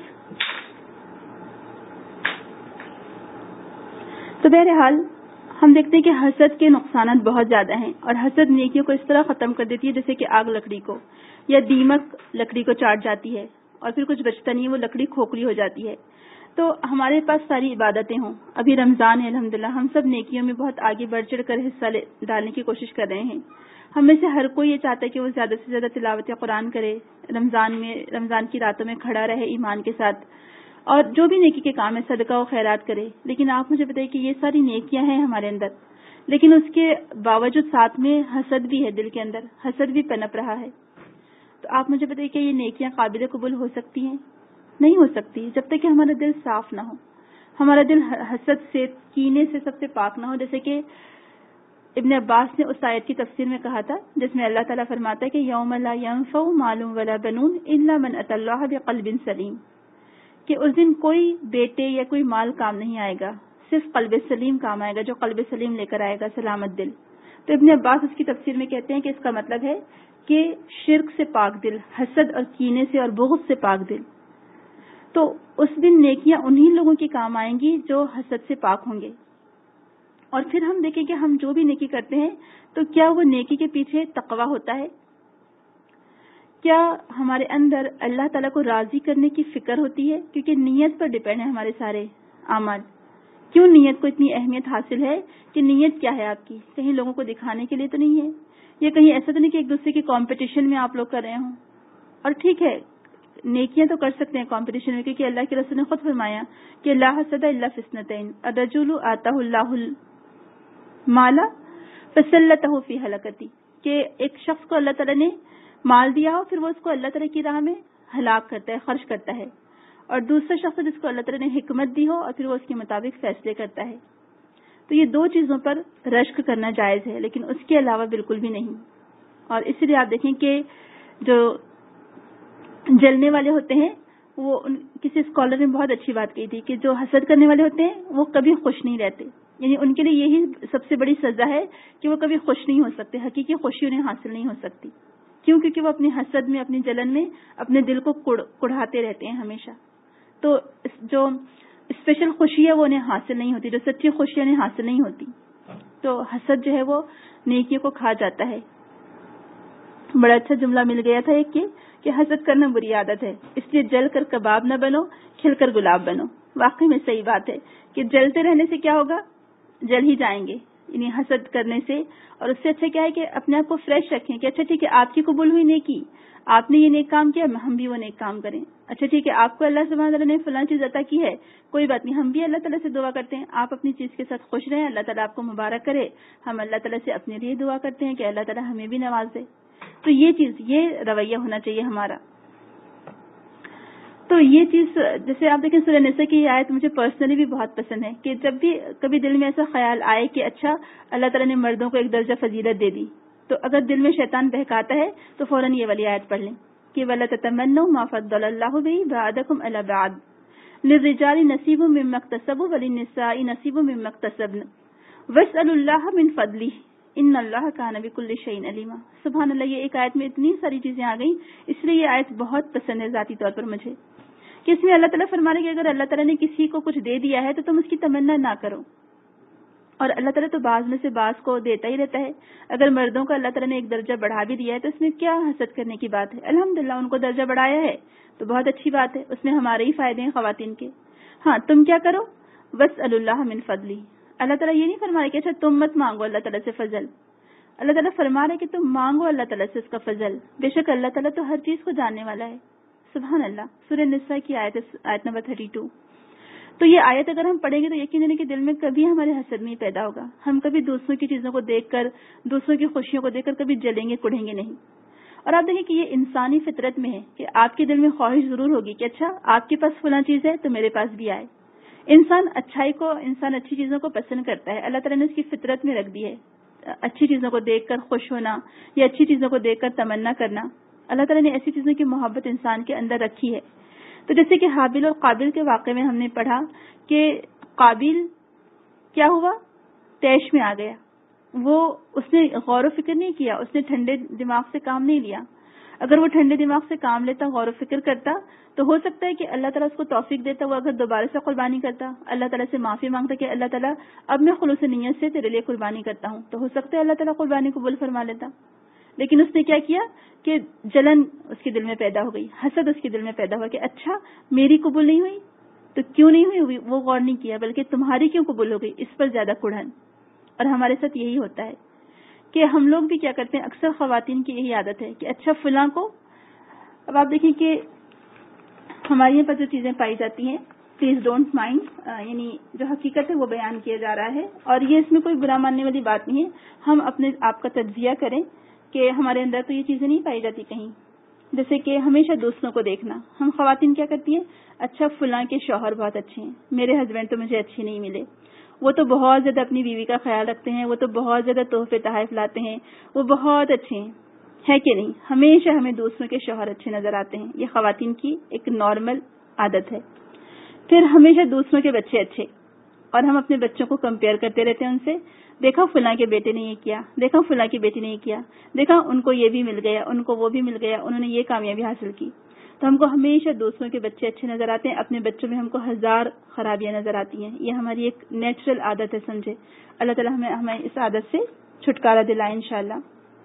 تو بہرحال ہم دیکھتے ہیں کہ حسد کے نقصانات بہت زیادہ ہیں، اور حسد نیکیوں کو اس طرح ختم کر دیتی ہے جیسے کہ آگ لکڑی کو، یا دیمک لکڑی کو چاٹ جاتی ہے اور پھر کچھ بچتا نہیں ہے, وہ لکڑی کھوکھلی ہو جاتی ہے. تو ہمارے پاس ساری عبادتیں ہوں, ابھی رمضان ہے الحمدللہ, ہم سب نیکیوں میں بہت آگے بڑھ چڑھ کر حصہ ڈالنے کی کوشش کر رہے ہیں. ہم میں سے ہر کوئی یہ چاہتا ہے کہ وہ زیادہ سے زیادہ تلاوت قرآن کرے, رمضان کی راتوں میں کھڑا رہے ایمان کے ساتھ, اور جو بھی نیکی کے کام ہے صدقہ و خیرات کرے. لیکن آپ مجھے بتائیے کہ یہ ساری نیکیاں ہیں ہمارے اندر, لیکن اس کے باوجود ساتھ میں حسد بھی ہے, دل کے اندر حسد بھی پنپ رہا ہے. تو آپ مجھے بتائیے کہ یہ نیکیاں قابل قبول ہو سکتی ہیں؟ نہیں ہو سکتی جب تک کہ ہمارا دل صاف نہ ہو, ہمارا دل حسد سے, کینے سے سب سے پاک نہ ہو. جیسے کہ ابن عباس نے اس آیت کی تفسیر میں کہا تھا جس میں اللہ تعالیٰ فرماتا ہے کہ یوم لا ينفع مال ولا بنون الا من اتى الله بقلب سلیم, کہ اس دن کوئی بیٹے یا کوئی مال کام نہیں آئے گا, صرف قلب سلیم کام آئے گا, جو قلب سلیم لے کر آئے گا, سلامت دل. تو ابن عباس اس کی تفسیر میں کہتے ہیں کہ اس کا مطلب ہے کہ شرک سے پاک دل, حسد اور کینے سے اور بغض سے پاک دل. تو اس دن نیکیاں انہی لوگوں کی کام آئیں گی جو حسد سے پاک ہوں گے. اور پھر ہم دیکھیں کہ ہم جو بھی نیکی کرتے ہیں تو کیا وہ نیکی کے پیچھے تقویٰ ہوتا ہے؟ کیا ہمارے اندر اللہ تعالیٰ کو راضی کرنے کی فکر ہوتی ہے؟ کیونکہ نیت پر ڈیپینڈ ہے ہمارے سارے اعمال. کیوں نیت کو اتنی اہمیت حاصل ہے کہ نیت کیا ہے آپ کی؟ کہیں لوگوں کو دکھانے کے لیے تو نہیں ہے, یا کہیں ایسا تو نہیں کہ ایک دوسرے کی کمپٹیشن میں آپ لوگ کر رہے ہوں. اور ٹھیک ہے, نیکیاں تو کر سکتے ہیں کمپٹیشن میں, کیونکہ اللہ کے رسول نے خود فرمایا کہ لا حسد الا فی اثنتین الرجل آتاہ اللہ المال فسلطہ فی ہلاکتی, کہ ایک شخص کو اللہ تعالیٰ نے مال دیا ہو, پھر وہ اس کو اللہ تعالیٰ کی راہ میں ہلاک کرتا ہے, خرچ کرتا ہے, اور دوسرا شخص جس کو اللہ تعالیٰ نے حکمت دی ہو اور پھر وہ اس کے مطابق فیصلے کرتا ہے. تو یہ دو چیزوں پر رشک کرنا جائز ہے, لیکن اس کے علاوہ بالکل بھی نہیں. اور اسی لیے آپ دیکھیں کہ جو جلنے والے ہوتے ہیں, وہ کسی اسکالر نے بہت اچھی بات کہی تھی کہ جو حسد کرنے والے ہوتے ہیں وہ کبھی خوش نہیں رہتے. یعنی ان کے لیے یہی سب سے بڑی سزا ہے کہ وہ کبھی خوش نہیں ہو سکتے, حقیقی خوشی انہیں حاصل نہیں ہو سکتی. کیوں؟ کیونکہ وہ اپنی حسد میں, اپنی جلن میں اپنے دل کو کڑھاتے رہتے ہیں ہمیشہ. تو جو اسپیشل خوشی ہے وہ انہیں حاصل نہیں ہوتی, جو سچی خوشی انہیں حاصل نہیں ہوتی. تو حسد جو ہے وہ نیکیوں کو کھا جاتا ہے. بڑا اچھا جملہ مل گیا تھا ایک کہ حسد کرنا بری عادت ہے, اس لیے جل کر کباب نہ بنو, کھل کر گلاب بنو. واقعی میں صحیح بات ہے کہ جلتے رہنے سے کیا ہوگا, جل ہی جائیں گے, یعنی حسد کرنے سے. اور اس سے اچھا کیا ہے کہ اپنے آپ کو فریش رکھیں کہ اچھا ٹھیک ہے آپ کی قبول ہوئی نیکی, آپ نے یہ نیک کام کیا, ہم بھی وہ نیک کام کریں. اچھا ٹھیک ہے آپ کو اللہ سبحانہ تعالیٰ نے فلاں چیز عطا کی ہے, کوئی بات نہیں, ہم بھی اللہ تعالیٰ سے دعا کرتے ہیں آپ اپنی چیز کے ساتھ خوش رہیں, اللہ تعالیٰ آپ کو مبارک کرے. ہم اللہ تعالیٰ سے اپنے لیے دعا کرتے ہیں کہ اللہ تعالیٰ ہمیں بھی نواز دے. تو یہ رویہ ہونا چاہیے ہمارا. تو یہ چیز جیسے آپ دیکھیں سورہ نساء کی یہ آیت مجھے پرسنلی بھی بہت پسند ہے کہ جب بھی کبھی دل میں ایسا خیال آئے کہ اچھا اللہ تعالیٰ نے مردوں کو ایک درجہ فضیلت دے دی, تو اگر دل میں شیطان بہکاتا ہے تو فوراً یہ والی آیت پڑھ لیں کہ وَلَا تَتَمَنَّوْا مَا فَضَّلَ اللَّهُ بِهِ بَعْضَكُمْ عَلَىٰ بَعْضٍ لِلرِّجَالِ نَصِيبٌ مِّمَّا اكْتَسَبُوا وَلِلنِّسَاءِ نَصِيبٌ مِّمَّا اكْتَسَبْنَ وَاسْأَلُوا اللَّهَ مِن فَضْلِهِ ان اللہ کان بکل شیء علیما. سبحان اللہ, یہ ایک آیت میں اتنی ساری چیزیں آ گئیں, اس لیے یہ آیت بہت پسند ہے ذاتی طور پر مجھے, کہ اس میں اللہ تعالیٰ فرما رہے کہ اگر اللہ تعالیٰ نے کسی کو کچھ دے دیا ہے تو تم اس کی تمنا نہ کرو. اور اللہ تعالیٰ تو بعض میں سے بعض کو دیتا ہی رہتا ہے. اگر مردوں کو اللہ تعالیٰ نے ایک درجہ بڑھا بھی دیا ہے تو اس میں کیا حسد کرنے کی بات ہے؟ الحمدللہ ان کو درجہ بڑھایا ہے تو بہت اچھی بات ہے, اس میں ہمارے ہی فائدے ہیں خواتین کے. ہاں تم کیا کرو, وَاسْأَلُوا اللَّهَ مِن فَضْلِهِ. اللہ تعالیٰ یہ نہیں فرما رہے کہ اچھا تم مت مانگو اللہ تعالیٰ سے فضل, اللہ تعالیٰ فرما رہے کہ تم مانگو اللہ تعالیٰ سے اس کا فضل. بے شک اللہ تعالیٰ تو ہر چیز کو جاننے والا ہے. سبحان اللہ. سورہ نساء کی آیت نمبر 32. تو یہ آیت اگر ہم پڑھیں گے تو یقیناً کہ دل میں کبھی ہمارے حسد نہیں پیدا ہوگا. ہم کبھی دوسروں کی چیزوں کو دیکھ کر, دوسروں کی خوشیوں کو دیکھ کر کبھی جلیں گے, کڑھیں گے نہیں. اور آپ دیکھیں کہ یہ انسانی فطرت میں ہے کہ آپ کے دل میں خواہش ضرور ہوگی کہ اچھا آپ کے پاس فلاں چیز ہے تو میرے پاس بھی آئے. انسان اچھائی کو, انسان اچھی چیزوں کو پسند کرتا ہے. اللہ تعالیٰ نے اس کی فطرت میں رکھ دی ہے اچھی چیزوں کو دیکھ کر خوش ہونا یا اچھی چیزوں کو دیکھ کر تمنا کرنا. اللہ تعالیٰ نے ایسی چیزوں کی محبت انسان کے اندر رکھی ہے. تو جیسے کہ حابیل اور قابل کے واقعے میں ہم نے پڑھا کہ قابل کیا ہوا, طیش میں آ گیا. وہ اس نے غور و فکر نہیں کیا, اس نے ٹھنڈے دماغ سے کام نہیں لیا. اگر وہ ٹھنڈے دماغ سے کام لیتا, غور و فکر کرتا, تو ہو سکتا ہے کہ اللہ تعالیٰ اس کو توفیق دیتا, وہ اگر دوبارہ سے قربانی کرتا, اللہ تعالیٰ سے معافی مانگتا کہ اللہ تعالیٰ اب میں خلوص نیت سے تیرے لیے قربانی کرتا ہوں, تو ہو سکتا ہے اللہ تعالیٰ قربانی قبول فرما لیتا. لیکن اس نے کیا کیا کہ جلن اس کے دل میں پیدا ہو گئی, حسد اس کے دل میں پیدا ہوا کہ اچھا میری قبول نہیں ہوئی تو کیوں نہیں ہوئی, وہ غور نہیں کیا بلکہ تمہاری کیوں قبول ہو گئی, اس پر زیادہ کڑھن. اور ہمارے ساتھ یہی ہوتا ہے کہ ہم لوگ بھی کیا کرتے ہیں, اکثر خواتین کی یہی عادت ہے کہ اچھا فلاں کو. اب آپ دیکھیں کہ ہمارے یہاں پر جو چیزیں پائی جاتی ہیں, پلیز ڈونٹ مائنڈ, یعنی جو حقیقت ہے وہ بیان کیا جا رہا ہے, اور یہ اس میں کوئی برا ماننے والی بات نہیں ہے. ہم اپنے آپ کا تجزیہ کریں کہ ہمارے اندر تو یہ چیزیں نہیں پائی جاتی کہیں. جیسے کہ ہمیشہ دوسروں کو دیکھنا. ہم خواتین کیا کرتی ہیں, اچھا فلاں کے شوہر بہت اچھے ہیں, میرے ہسبینڈ تو مجھے اچھے نہیں ملے, وہ تو بہت زیادہ اپنی بیوی کا خیال رکھتے ہیں, وہ تو بہت زیادہ تحفے تحائف لاتے ہیں, وہ بہت اچھے ہیں, ہے کہ نہیں. ہمیشہ ہمیں دوسروں کے شوہر اچھے نظر آتے ہیں. یہ خواتین کی ایک نارمل عادت ہے. پھر ہمیشہ دوسروں کے بچے اچھے, اور ہم اپنے بچوں کو کمپیئر کرتے رہتے ہیں ان سے. دیکھا فلاں کے بیٹے نے یہ کیا, دیکھا فلاں کی بیٹی نے یہ کیا, دیکھا ان کو یہ بھی مل گیا, ان کو وہ بھی مل گیا, انہوں نے یہ کامیابی حاصل کی. تو ہم کو ہمیشہ دوسروں کے بچے اچھے نظر آتے ہیں, اپنے بچوں میں ہم کو ہزار خرابیاں نظر آتی ہیں. یہ ہماری ایک نیچرل عادت ہے, سمجھے. اللہ تعالیٰ ہمیں اس عادت سے چھٹکارا دلائے انشاءاللہ.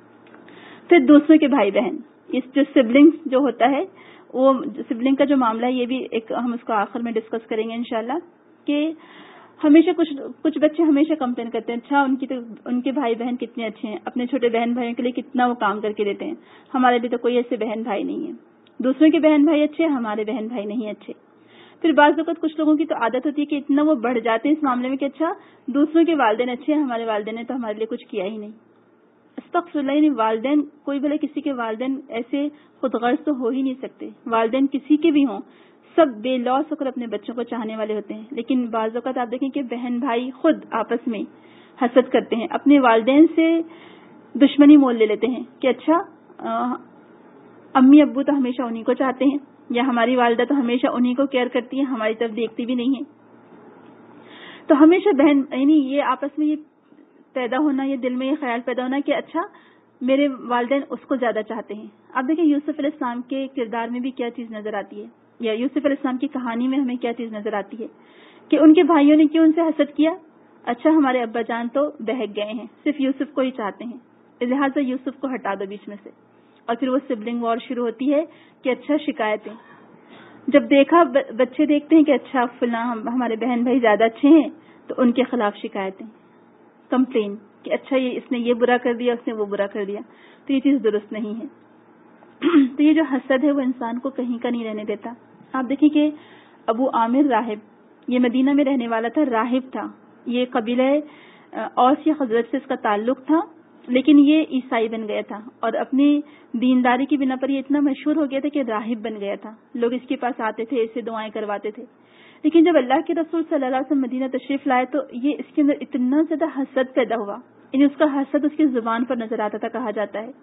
پھر دوسروں کے بھائی بہن, اس جو سبلنگ جو ہوتا ہے, وہ سبلنگ کا جو معاملہ ہے, یہ بھی ایک ہم اس کو آخر میں ڈسکس کریں گے انشاءاللہ. کہ ہمیشہ کچھ بچے ہمیشہ کمپلین کرتے ہیں, اچھا ان کے بھائی بہن کتنے اچھے ہیں, اپنے چھوٹے بہن بھائیوں کے لیے کتنا وہ کام کر کے دیتے ہیں. ہمارے بھی تو کوئی ایسے بہن بھائی نہیں ہے. دوسروں کے بہن بھائی اچھے, ہمارے بہن بھائی نہیں اچھے. پھر بعض اوقات کچھ لوگوں کی تو عادت ہوتی ہے کہ اتنا وہ بڑھ جاتے ہیں اس معاملے میں کہ اچھا دوسروں کے والدین اچھے ہیں, ہمارے والدین نے تو ہمارے لیے کچھ کیا ہی نہیں. استغفر اللہ, یعنی والدین, کوئی بھلے کسی کے والدین ایسے خود غرض تو ہو ہی نہیں سکتے. والدین کسی کے بھی ہوں, سب بے لوث ہو کر اپنے بچوں کو چاہنے والے ہوتے ہیں. لیکن بعض اوقات آپ دیکھیں کہ بہن بھائی خود آپس میں حسد کرتے ہیں, اپنے والدین سے دشمنی مول لے لیتے ہیں کہ اچھا امی ابو تو ہمیشہ انہی کو چاہتے ہیں, یا ہماری والدہ تو ہمیشہ انہی کو کیئر کرتی ہے, ہماری طرف دیکھتی بھی نہیں ہے. تو ہمیشہ بہن, یعنی یہ آپس میں یہ پیدا ہونا, یہ دل میں یہ خیال پیدا ہونا کہ اچھا میرے والدین اس کو زیادہ چاہتے ہیں. اب دیکھیں یوسف علیہ السلام کے کردار میں بھی کیا چیز نظر آتی ہے, یا یوسف علیہ السلام کی کہانی میں ہمیں کیا چیز نظر آتی ہے کہ ان کے بھائیوں نے کیوں ان سے حسد کیا. اچھا ہمارے ابا جان تو بہک گئے ہیں, صرف یوسف کو ہی چاہتے ہیں, لہٰذا یوسف کو ہٹا دو بیچ میں سے. اور پھر وہ سبلنگ وار شروع ہوتی ہے کہ اچھا شکایتیں. جب دیکھا بچے دیکھتے ہیں کہ اچھا فلاں ہمارے بہن بھائی زیادہ اچھے ہیں, تو ان کے خلاف شکایتیں, کمپلین کہ اچھا اس نے یہ برا کر دیا, اس نے وہ برا کر دیا. تو یہ چیز درست نہیں ہے. تو یہ جو حسد ہے وہ انسان کو کہیں کا نہیں رہنے دیتا. آپ دیکھیں کہ ابو عامر راہب, یہ مدینہ میں رہنے والا تھا, راہب تھا. یہ قبیلہ اوس یا خزرج سے اس کا تعلق تھا, لیکن یہ عیسائی بن گیا تھا, اور اپنی دینداری کی بنا پر یہ اتنا مشہور ہو گیا تھا کہ راہب بن گیا تھا. لوگ اس کے پاس آتے تھے, اسے دعائیں کرواتے تھے. لیکن جب اللہ کے رسول صلی اللہ علیہ وسلم مدینہ تشریف لائے تو یہ اس کے اندر اتنا زیادہ حسد پیدا ہوا, یعنی اس کا حسد اس کی زبان پر نظر آتا تھا. کہا جاتا ہے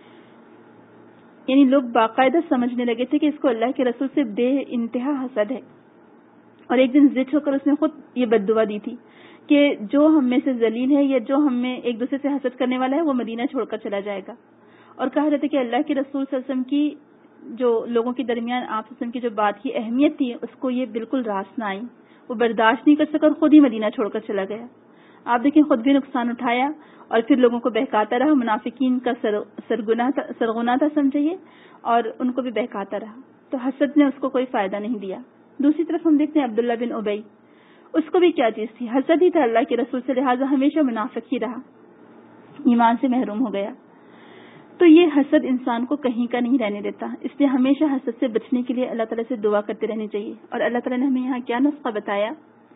یعنی لوگ باقاعدہ سمجھنے لگے تھے کہ اس کو اللہ کے رسول سے بے انتہا حسد ہے. اور ایک دن ضد ہو کر اس نے خود یہ بد دعا دی تھی کہ جو ہم میں سے ذلیل ہے یا جو ہم میں ایک دوسرے سے حسد کرنے والا ہے وہ مدینہ چھوڑ کر چلا جائے گا. اور کہا جاتا ہے کہ اللہ کے رسول صلی اللہ علیہ وسلم کی جو لوگوں کے درمیان آپ وسلم کی جو بات کی اہمیت تھی اس کو یہ بالکل راس نہ آئی, وہ برداشت نہیں کر سکا اور خود ہی مدینہ چھوڑ کر چلا گیا. آپ دیکھیں خود بھی نقصان اٹھایا اور پھر لوگوں کو بہکاتا رہا. منافقین کا سرغنہ تھا سمجھیے, اور ان کو بھی بہکاتا رہا. تو حسد نے اس کو کوئی فائدہ نہیں دیا. دوسری طرف ہم دیکھتے ہیں عبداللہ بن ابی, اس کو بھی کیا چیز تھی, حسد ہی تھا اللہ کے رسول سے, لہٰذا ہمیشہ منافق ہی رہا, ایمان سے محروم ہو گیا. تو یہ حسد انسان کو کہیں کا نہیں رہنے دیتا. اس لیے ہمیشہ حسد سے بچنے کے لیے اللہ تعالیٰ سے دعا کرتے رہنی چاہیے. اور اللہ تعالیٰ نے ہمیں یہاں کیا نسخہ بتایا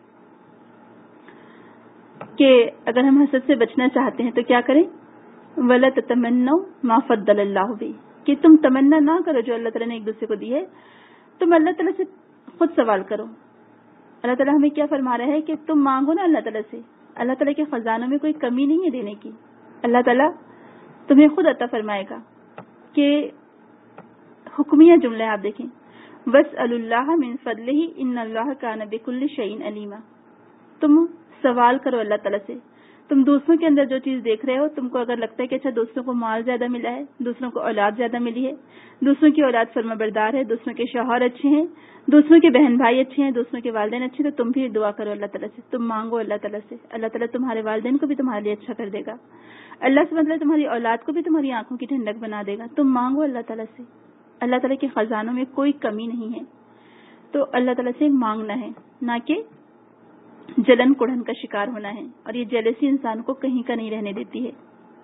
کہ اگر ہم حسد سے بچنا چاہتے ہیں تو کیا کریں, وَلَا تَتَمَنَّوْا مَا فَضَّلَ اللَّهُ بِهِ, کہ تم تمنا نہ کرو جو اللہ تعالیٰ نے ایک دوسرے کو دی ہے, تم اللہ تعالیٰ سے خود سوال کرو. اللہ تعالیٰ ہمیں کیا فرما رہا ہے کہ تم مانگو نا اللہ تعالیٰ سے. اللہ تعالیٰ کے خزانوں میں کوئی کمی نہیں ہے دینے کی. اللہ تعالیٰ تمہیں خود عطا فرمائے گا. کہ حکمیہ جملہ آپ دیکھیں, وَاسْأَلُوا اللَّهَ مِن فَضْلِهِ إِنَّ اللَّهَ كَانَ بِكُلِّ شَيْءٍ عَلِيمًا. تم سوال کرو اللہ تعالیٰ سے, تم دوسروں کے اندر جو چیز دیکھ رہے ہو، تم کو اگر لگتا ہے کہ اچھا دوسروں کو مال زیادہ ملا ہے، دوسروں کو اولاد زیادہ ملی ہے، دوسروں کی اولاد فرما بردار ہے، دوسروں کے شوہر اچھے ہیں، دوسروں کے بہن بھائی اچھے ہیں، دوسروں کے والدین اچھے ہیں، تو تم بھی دعا کرو اللہ تعالیٰ سے، تم مانگو اللہ تعالیٰ سے، اللہ تعالیٰ تمہارے والدین کو بھی تمہارے لیے اچھا کر دے گا، اللہ سے مطلب تمہاری اولاد کو بھی تمہاری آنکھوں کی ٹھنڈک بنا دے گا. تم مانگو اللہ تعالیٰ سے. اللہ تعالیٰ کے خزانوں میں کوئی کمی نہیں ہے، تو اللہ تعالیٰ سے مانگنا ہے، نہ کہ جلن کڑھن کا شکار ہونا ہے. اور یہ جیلسی انسان کو کہیں کا نہیں رہنے دیتی ہے.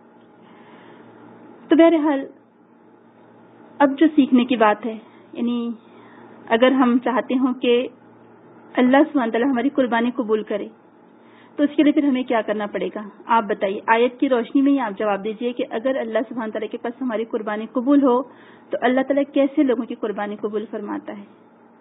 تو بہرحال اب جو سیکھنے کی بات ہے، یعنی اگر ہم چاہتے ہوں کہ اللہ سبحانہ تعالیٰ ہماری قربانی قبول کرے تو اس کے لیے پھر ہمیں کیا کرنا پڑے گا؟ آپ بتائیے. آیت کی روشنی میں ہی آپ جواب دیجئے کہ اگر اللہ سبحانہ تعالیٰ کے پاس ہماری قربانی قبول ہو تو اللہ تعالیٰ کیسے لوگوں کی قربانی قبول فرماتا ہے؟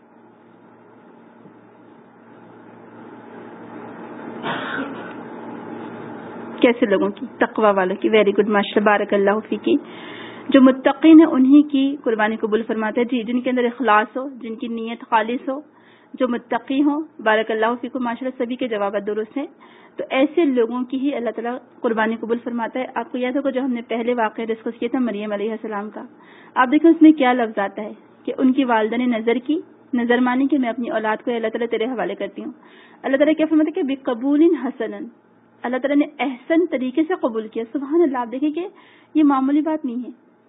کیسے لوگوں کی؟ تقوی والوں کی. ویری گڈ، ماشاءاللہ، بارک اللہ فیکی. جو متقین ہیں انہی کی قربانی قبول فرماتا ہے. جی، جن کے اندر اخلاص ہو، جن کی نیت خالص ہو، جو متقی ہوں. بارک اللہ فیکم، ماشاءاللہ سبھی کے جوابات درست ہیں. تو ایسے لوگوں کی ہی اللہ تعالیٰ قربانی قبول فرماتا ہے. آپ کو یاد ہوگا جو ہم نے پہلے واقعہ ڈسکس کیا تھا مریم علیہ السلام کا، آپ دیکھیں اس میں کیا لفظ آتا ہے کہ ان کی والدہ نے نظر مانی کہ میں اپنی اولاد کو اللہ تعالیٰ تیرے حوالے کرتی ہوں. اللہ تعالیٰ کیا فرماتا ہے کہ بقبول حسن، اللہ تعالیٰ نے احسن طریقے سے قبول کیا. سبحان اللہ. آپ دیکھیں کہ یہ معمولی بات نہیں ہے.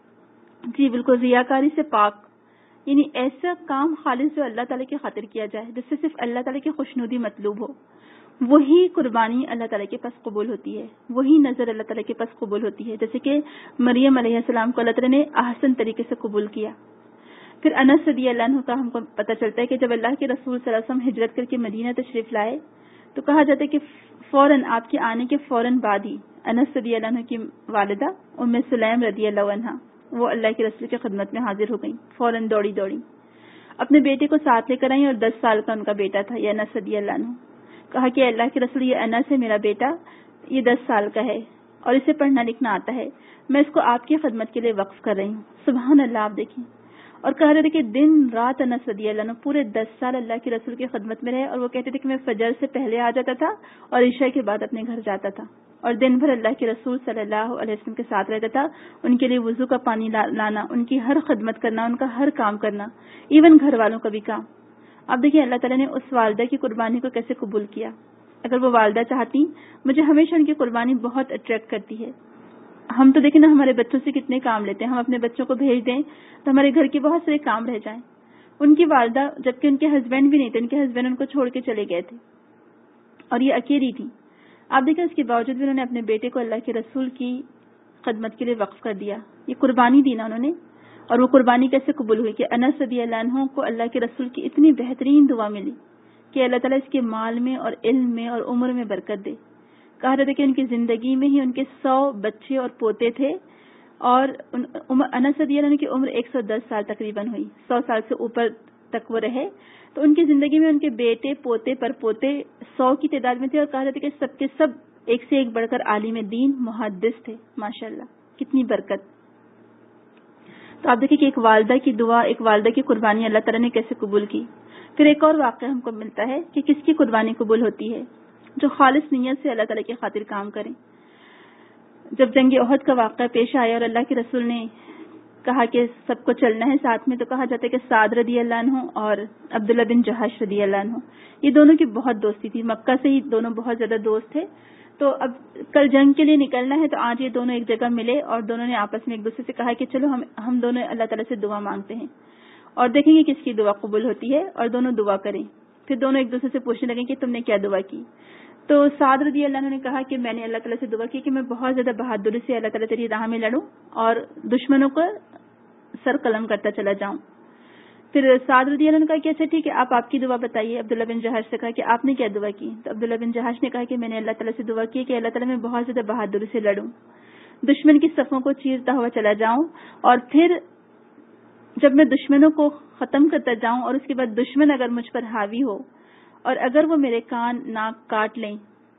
جی بالکل، ریاکاری سے پاک، یعنی ایسا کام خالص جو اللہ تعالیٰ کی خاطر کیا جائے، جس سے صرف اللہ تعالیٰ کی خوشنودی مطلوب ہو، وہی قربانی اللہ تعالیٰ کے پاس قبول ہوتی ہے، وہی نظر اللہ تعالیٰ کے پاس قبول ہوتی ہے. جیسے کہ مریم علیہ السلام کو اللہ تعالیٰ نے احسن طریقے سے قبول کیا. پھر انس رضی اللہ عنہ کا ہم کو پتہ چلتا ہے کہ جب اللہ کے رسول صلی اللہ علیہ وسلم ہجرت کر کے مدینہ تشریف لائے تو کہا جاتا ہے کہ فوراً آپ کے آنے کے فوراً بعد ہی انس رضی اللہ عنہ کی والدہ ام سلیم رضی اللہ عنہ وہ اللہ کے رسول کی خدمت میں حاضر ہو گئیں. فوراً دوڑی اپنے بیٹے کو ساتھ لے کر آئیں، اور 10 سال کا ان کا بیٹا تھا یہ انس رضی اللہ عنہ. کہا کہ اللہ کے رسول یہ انس ہے میرا بیٹا، یہ 10 سال کا ہے اور اسے پڑھنا لکھنا آتا ہے، میں اس کو آپ کی خدمت کے لیے وقف کر رہی ہوں. سبحان اللہ. آپ دیکھیں. اور کہہ رہے تھے کہ دن رات انس رضی اللہ عنہ پورے 10 سال اللہ کے رسول کی خدمت میں رہے. اور وہ کہتے تھے کہ میں فجر سے پہلے آ جاتا تھا اور عشاء کے بعد اپنے گھر جاتا تھا، اور دن بھر اللہ کے رسول صلی اللہ علیہ وسلم کے ساتھ رہتا تھا. ان کے لیے وضو کا پانی لانا، ان کی ہر خدمت کرنا، ان کا ہر کام کرنا، ایون گھر والوں کا بھی کام. اب دیکھیں اللہ تعالیٰ نے اس والدہ کی قربانی کو کیسے قبول کیا. اگر وہ والدہ چاہتی، مجھے ہمیشہ ان کی قربانی بہت اٹریکٹ کرتی ہے. ہم تو دیکھیں نا ہمارے بچوں سے کتنے کام لیتے ہیں، ہم اپنے بچوں کو بھیج دیں تو ہمارے گھر کے بہت سارے کام رہ جائیں. ان کی والدہ، جبکہ ان کے ہسبینڈ بھی نہیں تھے، ان کے ہسبینڈ ان کو چھوڑ کے چلے گئے تھے اور یہ اکیلی تھی. آپ دیکھیں اس کے باوجود بھی انہوں نے اپنے بیٹے کو اللہ کے رسول کی خدمت کے لیے وقف کر دیا. یہ قربانی دی نا انہوں نے. اور وہ قربانی کیسے قبول ہوئی کہ انس رضی اللہ عنہ کو اللہ کے رسول کی اتنی بہترین دعا ملی کہ اللہ تعالیٰ اس کے مال میں اور علم میں اور عمر میں برکت دے. کہا رہا تھا کہ ان کی زندگی میں ہی ان کے 100 بچے اور پوتے تھے، اور انس رضی اللہ عنہ کی عمر 110 سال تقریباً ہوئی. 100 سال سے اوپر تک وہ رہے. تو ان کی زندگی میں ان کے بیٹے پوتے پر پوتے 100 کی تعداد میں تھے، اور کہا رہا تھا کہ سب کے سب ایک سے ایک بڑھ کر عالم دین محدث تھے. ماشاءاللہ کتنی برکت. تو آپ دیکھیں کہ ایک والدہ کی دعا، ایک والدہ کی قربانی اللہ تعالیٰ نے کیسے قبول کی. پھر ایک اور واقعہ ہم کو ملتا ہے کہ کس کی قربانی قبول ہوتی ہے؟ جو خالص نیت سے اللہ تعالیٰ کی خاطر کام کریں. جب جنگ احد کا واقعہ پیش آیا اور اللہ کے رسول نے کہا کہ سب کو چلنا ہے ساتھ میں، تو کہا جاتا ہے کہ سعد رضی اللہ عنہ اور عبداللہ بن جہش رضی اللہ عنہ، یہ دونوں کی بہت دوستی تھی. مکہ سے ہی دونوں بہت زیادہ دوست تھے. تو اب کل جنگ کے لیے نکلنا ہے، تو آج یہ دونوں ایک جگہ ملے اور دونوں نے آپس میں ایک دوسرے سے کہا کہ چلو ہم دونوں اللہ تعالیٰ سے دعا مانگتے ہیں اور دیکھیں گے کس کی دعا قبول ہوتی ہے، اور دونوں دعا کریں. پھر دونوں ایک دوسرے سے پوچھنے لگیں کہ تم نے کیا دعا کی. تو سعد رضی اللہ عنہ نے کہا کہ میں نے اللہ تعالیٰ سے دعا کی کہ میں بہت زیادہ بہادری سے اللہ تعالیٰ تیری راہ میں لڑوں اور دشمنوں کو سر قلم کرتا چلا جاؤں. پھر سعد رضی اللہ عنہ نے کہا کہ اچھا ٹھیک ہے، آپ کی دعا بتائیے. عبداللہ بن جہش سے کہا کہ آپ نے کیا دعا کی. تو عبداللہ بن جہش نے کہا کہ میں نے اللہ تعالیٰ سے دعا کی کہ اللہ تعالیٰ میں بہت زیادہ بہادری سے لڑوں، دشمن کی صفوں کو چیرتا ہوا چلا جاؤں، اور پھر جب میں دشمنوں کو ختم کرتا جاؤں اور اس کے بعد دشمن اگر مجھ پر حاوی ہو اور اگر وہ میرے کان ناک کاٹ لیں،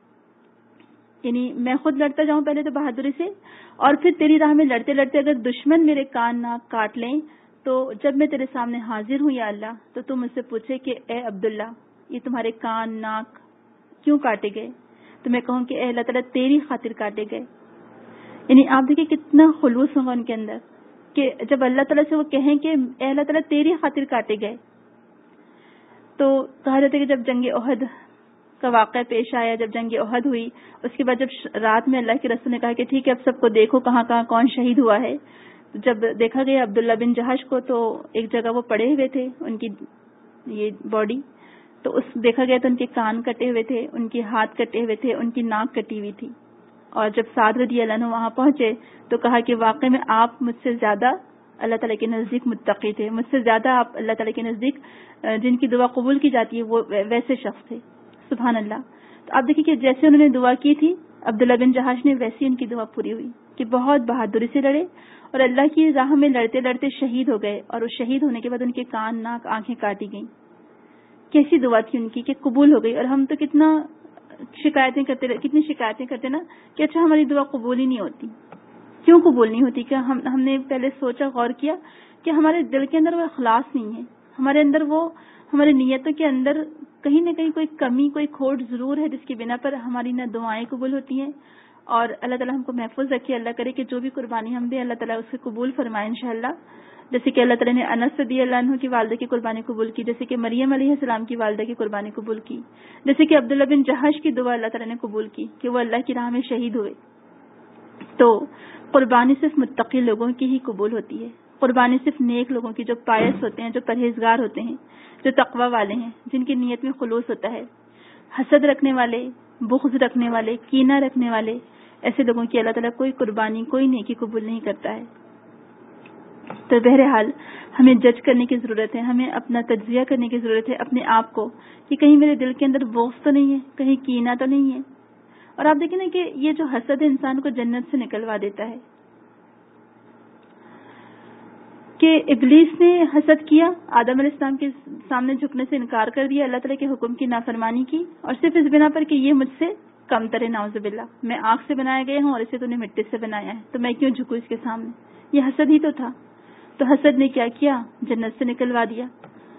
یعنی میں خود لڑتا جاؤں پہلے تو بہادری سے، اور پھر تیری راہ میں لڑتے لڑتے اگر دشمن میرے کان ناک کاٹ لیں، تو جب میں تیرے سامنے حاضر ہوں یا اللہ، تو تم مجھ سے پوچھے کہ اے عبداللہ، یہ تمہارے کان ناک کیوں کاٹے گئے؟ تو میں کہوں کہ اے اللہ تعالیٰ تیری خاطر کاٹے گئے. یعنی آپ دیکھیں کتنا خلوص ہوگا ان کے اندر کہ جب اللہ تعالیٰ سے وہ کہیں کہ اے اللہ تعالیٰ تیری خاطر کاٹے گئے. تو کہا جاتا ہے کہ جب جنگ احد کا واقعہ پیش آیا, جب جنگ احد ہوئی, اس کے بعد جب رات میں اللہ کے رسول نے کہا کہ ٹھیک ہے اب سب کو دیکھو کہاں کہاں کون شہید ہوا ہے, جب دیکھا گیا عبداللہ بن جہش کو تو ایک جگہ وہ پڑے ہوئے تھے ان کی یہ باڈی, تو اس دیکھا گیا تو ان کے کان کٹے ہوئے تھے, ان کے ہاتھ کٹے ہوئے تھے, ان کی ناک کٹی ہوئی تھی. اور جب سعد رضی اللہ عنہ وہاں پہنچے تو کہا کہ واقعی میں آپ مجھ سے زیادہ اللہ تعالیٰ کے نزدیک متقی تھے, مجھ سے زیادہ آپ اللہ تعالیٰ کے نزدیک جن کی دعا قبول کی جاتی ہے وہ ویسے شخص تھے. سبحان اللہ. تو آپ دیکھیں کہ جیسے انہوں نے دعا کی تھی عبداللہ بن جہش نے, ویسی ان کی دعا پوری ہوئی کہ بہت بہادری سے لڑے اور اللہ کی راہ میں لڑتے لڑتے شہید ہو گئے, اور اس شہید ہونے کے بعد ان کے کان ناک آنکھیں کاٹی گئیں. کیسی دعا تھی ان کی کہ قبول ہو گئی. اور ہم تو کتنی شکایتیں کرتے نا کہ اچھا ہماری دعا قبول ہی نہیں ہوتی. کیوں قبول نہیں ہوتی؟ کہ ہم نے پہلے سوچا, غور کیا کہ ہمارے دل کے اندر وہ اخلاص نہیں ہے, ہمارے اندر وہ ہماری نیتوں کے اندر کہیں نہ کہیں کوئی کمی, کوئی کھوٹ ضرور ہے, جس کی بنا پر ہماری نہ دعائیں قبول ہوتی ہیں. اور اللہ تعالیٰ ہم کو محفوظ رکھے, اللہ کرے کہ جو بھی قربانی ہم دیں اللہ تعالیٰ اسے قبول فرمائے انشاءاللہ. جیسے کہ اللہ تعالیٰ نے انس رضی اللہ عنہ کی والدہ کی قربانی قبول کی, جیسے کہ مریم علیہ السلام کی والدہ کی قربانی قبول کی, جیسے کہ عبداللہ بن جہش کی دعا اللہ تعالیٰ نے قبول کی کہ وہ اللہ کی راہ میں شہید ہوئے. تو قربانی صرف متقی لوگوں کی ہی قبول ہوتی ہے. قربانی صرف نیک لوگوں کی, جو پائس ہوتے ہیں, جو پرہیزگار ہوتے ہیں, جو تقوی والے ہیں, جن کی نیت میں خلوص ہوتا ہے. حسد رکھنے والے, بغض رکھنے والے, کینہ رکھنے والے, ایسے لوگوں کی اللہ تعالیٰ کوئی قربانی, کوئی نیکی قبول نہیں کرتا ہے. تو بہرحال ہمیں جج کرنے کی ضرورت ہے, ہمیں اپنا تجزیہ کرنے کی ضرورت ہے اپنے آپ کو کہ کہیں میرے دل کے اندر بغض تو نہیں ہے, کہیں کینہ تو نہیں ہے. اور آپ دیکھیں نا کہ یہ جو حسد ہے انسان کو جنت سے نکلوا دیتا ہے. کہ ابلیس نے حسد کیا, آدم علیہ السلام کے سامنے جھکنے سے انکار کر دیا, اللہ تعالیٰ کے حکم کی نافرمانی کی, اور صرف اس بنا پر کہ یہ مجھ سے کم تر ہے, نعوذ باللہ, میں آگ سے بنایا گیا ہوں اور اسے تو نے مٹی سے بنایا ہے, تو میں کیوں جھکوں اس کے سامنے. یہ حسد ہی تو تھا. تو حسد نے کیا کیا, جنت سے نکلوا دیا.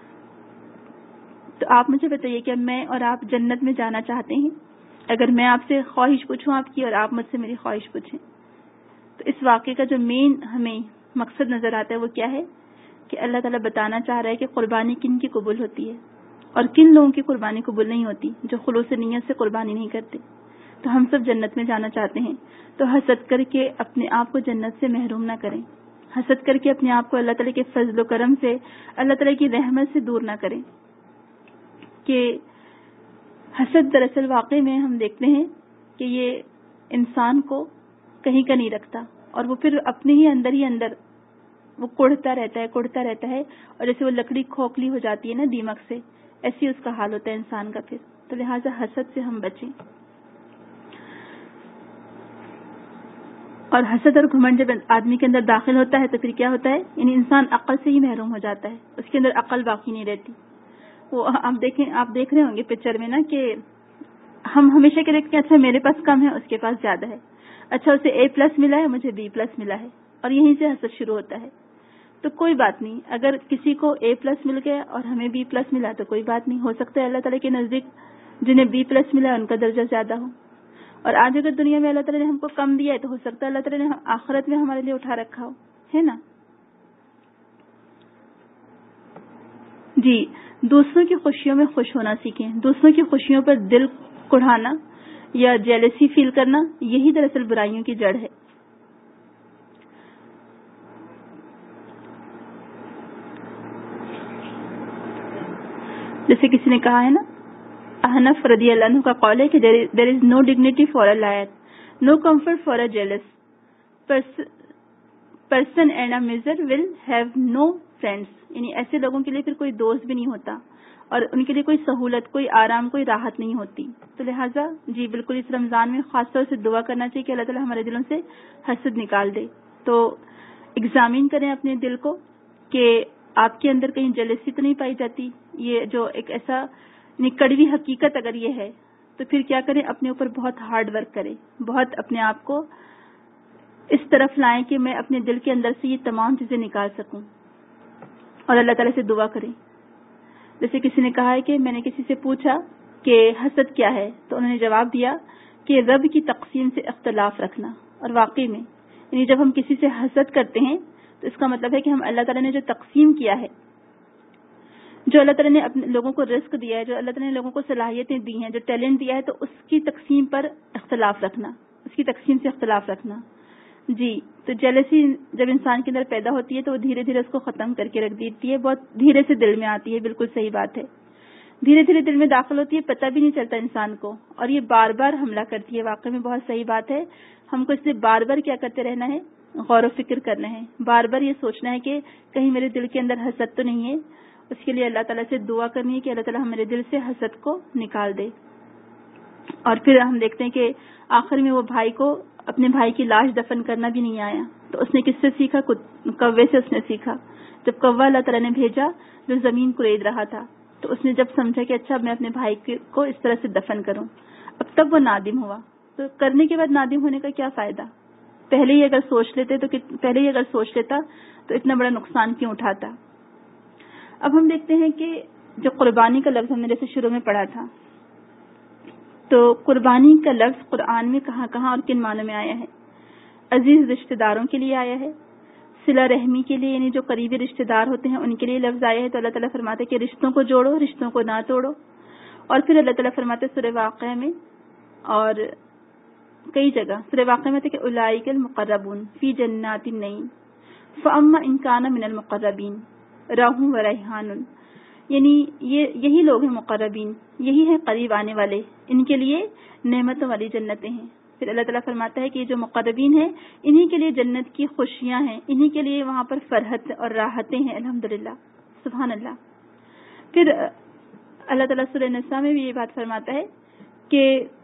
تو آپ مجھے بتائیے کہ میں اور آپ جنت میں جانا چاہتے ہیں؟ اگر میں آپ سے خواہش پوچھوں آپ کی اور آپ مجھ سے میری خواہش پوچھیں, تو اس واقعے کا جو مین ہمیں مقصد نظر آتا ہے وہ کیا ہے کہ اللہ تعالیٰ بتانا چاہ رہا ہے کہ قربانی کن کی قبول ہوتی ہے اور کن لوگوں کی قربانی قبول نہیں ہوتی, جو خلوص نیت سے قربانی نہیں کرتے. تو ہم سب جنت میں جانا چاہتے ہیں, تو حسد کر کے اپنے آپ کو جنت سے محروم نہ کریں. حسد کر کے اپنے آپ کو اللہ تعالیٰ کے فضل و کرم سے, اللہ تعالیٰ کی رحمت سے دور نہ کریں. کہ حسد دراصل واقعی میں ہم دیکھتے ہیں کہ یہ انسان کو کہیں کا نہیں رکھتا, اور وہ پھر اپنے ہی اندر وہ کوڑھتا رہتا ہے, اور جیسے وہ لکڑی کھوکھلی ہو جاتی ہے نا دیمک سے, ایسی اس کا حال ہوتا ہے انسان کا پھر. تو لہٰذا حسد سے ہم بچیں. اور حسد اور گھمنڈ جب آدمی کے اندر داخل ہوتا ہے تو پھر کیا ہوتا ہے, یعنی انسان عقل سے ہی محروم ہو جاتا ہے, اس کے اندر عقل باقی نہیں رہتی. وہ آپ دیکھ رہے ہوں گے پکچر میں نا کہ ہم ہمیشہ کہ دیکھتے ہیں اچھا میرے پاس کم ہے اس کے پاس زیادہ ہے, اچھا اسے A+ ملا ہے مجھے B+ ملا ہے, اور یہیں سے حسد شروع ہوتا ہے. تو کوئی بات نہیں, اگر کسی کو A+ مل گیا اور ہمیں B+ ملا تو کوئی بات نہیں, ہو سکتا ہے اللہ تعالیٰ کے نزدیک جنہیں B+ ملا ان کا درجہ زیادہ ہو. اور آج اگر دنیا میں اللہ تعالیٰ نے ہم کو کم دیا ہے تو ہو سکتا ہے اللہ تعالیٰ نے آخرت میں ہمارے لیے اٹھا رکھا ہو, ہے نا. جی, دوسروں کی خوشیوں میں خوش ہونا سیکھیں. دوسروں کی خوشیوں پر دل کڑھانا یا جیلسی فیل کرنا, یہی دراصل برائیوں کی جڑ ہے. جیسے کسی نے کہا ہے نا, احنف رضی اللہ عنہ کا قول ہے کہ there is no dignity for a liar, no comfort for a jealous person and a miser will have no friends. یعنی ایسے لوگوں کے لیے پھر کوئی دوست بھی نہیں ہوتا, اور ان کے لیے کوئی سہولت, کوئی آرام, کوئی راحت نہیں ہوتی. تو لہٰذا جی بالکل اس رمضان میں خاص طور سے دعا کرنا چاہیے کہ اللہ تعالیٰ ہمارے دلوں سے حسد نکال دے. تو ایگزامن کریں اپنے دل کو کہ آپ کے اندر کہیں جیلسی تو نہیں پائی جاتی. یہ جو ایک ایسا کڑوی حقیقت اگر یہ ہے تو پھر کیا کریں, اپنے اوپر بہت ہارڈ ورک کریں, بہت اپنے آپ کو اس طرف لائیں کہ میں اپنے دل کے اندر سے یہ تمام چیزیں نکال سکوں, اور اللہ تعالیٰ سے دعا کریں. جیسے کسی نے کہا ہے کہ میں نے کسی سے پوچھا کہ حسد کیا ہے, تو انہوں نے جواب دیا کہ رب کی تقسیم سے اختلاف رکھنا. اور واقعی میں یعنی جب ہم کسی سے حسد کرتے ہیں تو اس کا مطلب ہے کہ ہم اللہ تعالیٰ نے جو تقسیم کیا ہے، جو اللہ تعالیٰ نے اپنے لوگوں کو رزق دیا ہے، جو اللہ تعالیٰ نے لوگوں کو صلاحیتیں دی ہیں، جو ٹیلنٹ دیا ہے، تو اس کی تقسیم پر اختلاف رکھنا، اس کی تقسیم سے اختلاف رکھنا. جی، تو جیلسی جب انسان کے اندر پیدا ہوتی ہے تو وہ دھیرے دھیرے اس کو ختم کر کے رکھ دیتی ہے. بہت دھیرے سے دل میں آتی ہے. بالکل صحیح بات ہے. دھیرے دھیرے دل میں داخل ہوتی ہے، پتہ بھی نہیں چلتا انسان کو، اور یہ بار بار حملہ کرتی ہے. واقعی میں بہت صحیح بات ہے. ہم کو اس سے بار بار کیا کرتے رہنا ہے؟ غور و فکر کرنا ہے. بار بار یہ سوچنا ہے کہ کہیں میرے دل کے اندر حسد تو نہیں ہے. اس کے لیے اللہ تعالیٰ سے دعا کرنی ہے کہ اللہ تعالیٰ میرے دل سے حسد کو نکال دے. اور پھر ہم دیکھتے ہیں کہ آخر میں وہ بھائی کو اپنے بھائی کی لاش دفن کرنا بھی نہیں آیا، تو اس نے کس سے سیکھا؟ کوے سے اس نے سیکھا. جب کوہ اللہ تعالیٰ نے بھیجا جو زمین کرید رہا تھا، تو اس نے جب سمجھا کہ اچھا میں اپنے بھائی کو اس طرح سے دفن کروں، اب تب وہ نادم ہوا. تو کرنے کے بعد نادم ہونے کا کیا فائدہ؟ پہلے ہی اگر سوچ لیتا تو اتنا بڑا نقصان کیوں اٹھاتا. اب ہم دیکھتے ہیں کہ جو قربانی کا لفظ ہم نے جیسے شروع میں پڑھا تھا، تو قربانی کا لفظ قرآن میں کہاں کہاں اور کن معنوں میں آیا ہے؟ عزیز رشتہ داروں کے لیے آیا ہے، صلہ رحمی کے لیے، یعنی جو قریبی رشتہ دار ہوتے ہیں ان کے لیے لفظ آیا ہے. تو اللہ تعالیٰ فرماتے ہیں کہ رشتوں کو جوڑو، رشتوں کو نہ توڑو. اور پھر اللہ تعالیٰ فرماتے ہیں سورہ واقعہ میں اور کئی جگہ سورہ واقعہ میں تھے کہ اولئک المقربون فی جنات النعیم فاما ان کان من المقربین راہ و ریحان، یعنی یہی لوگ ہیں مقربین، یہی ہیں قریب آنے والے، ان کے لیے نعمتوں والی جنتیں ہیں. پھر اللہ تعالیٰ فرماتا ہے کہ جو مقربین ہیں انہی کے لیے جنت کی خوشیاں ہیں، انہی کے لیے وہاں پر فرحت اور راحتیں ہیں. الحمدللہ، سبحان اللہ. پھر اللہ تعالیٰ سورہ نساء میں بھی یہ بات فرماتا ہے کہ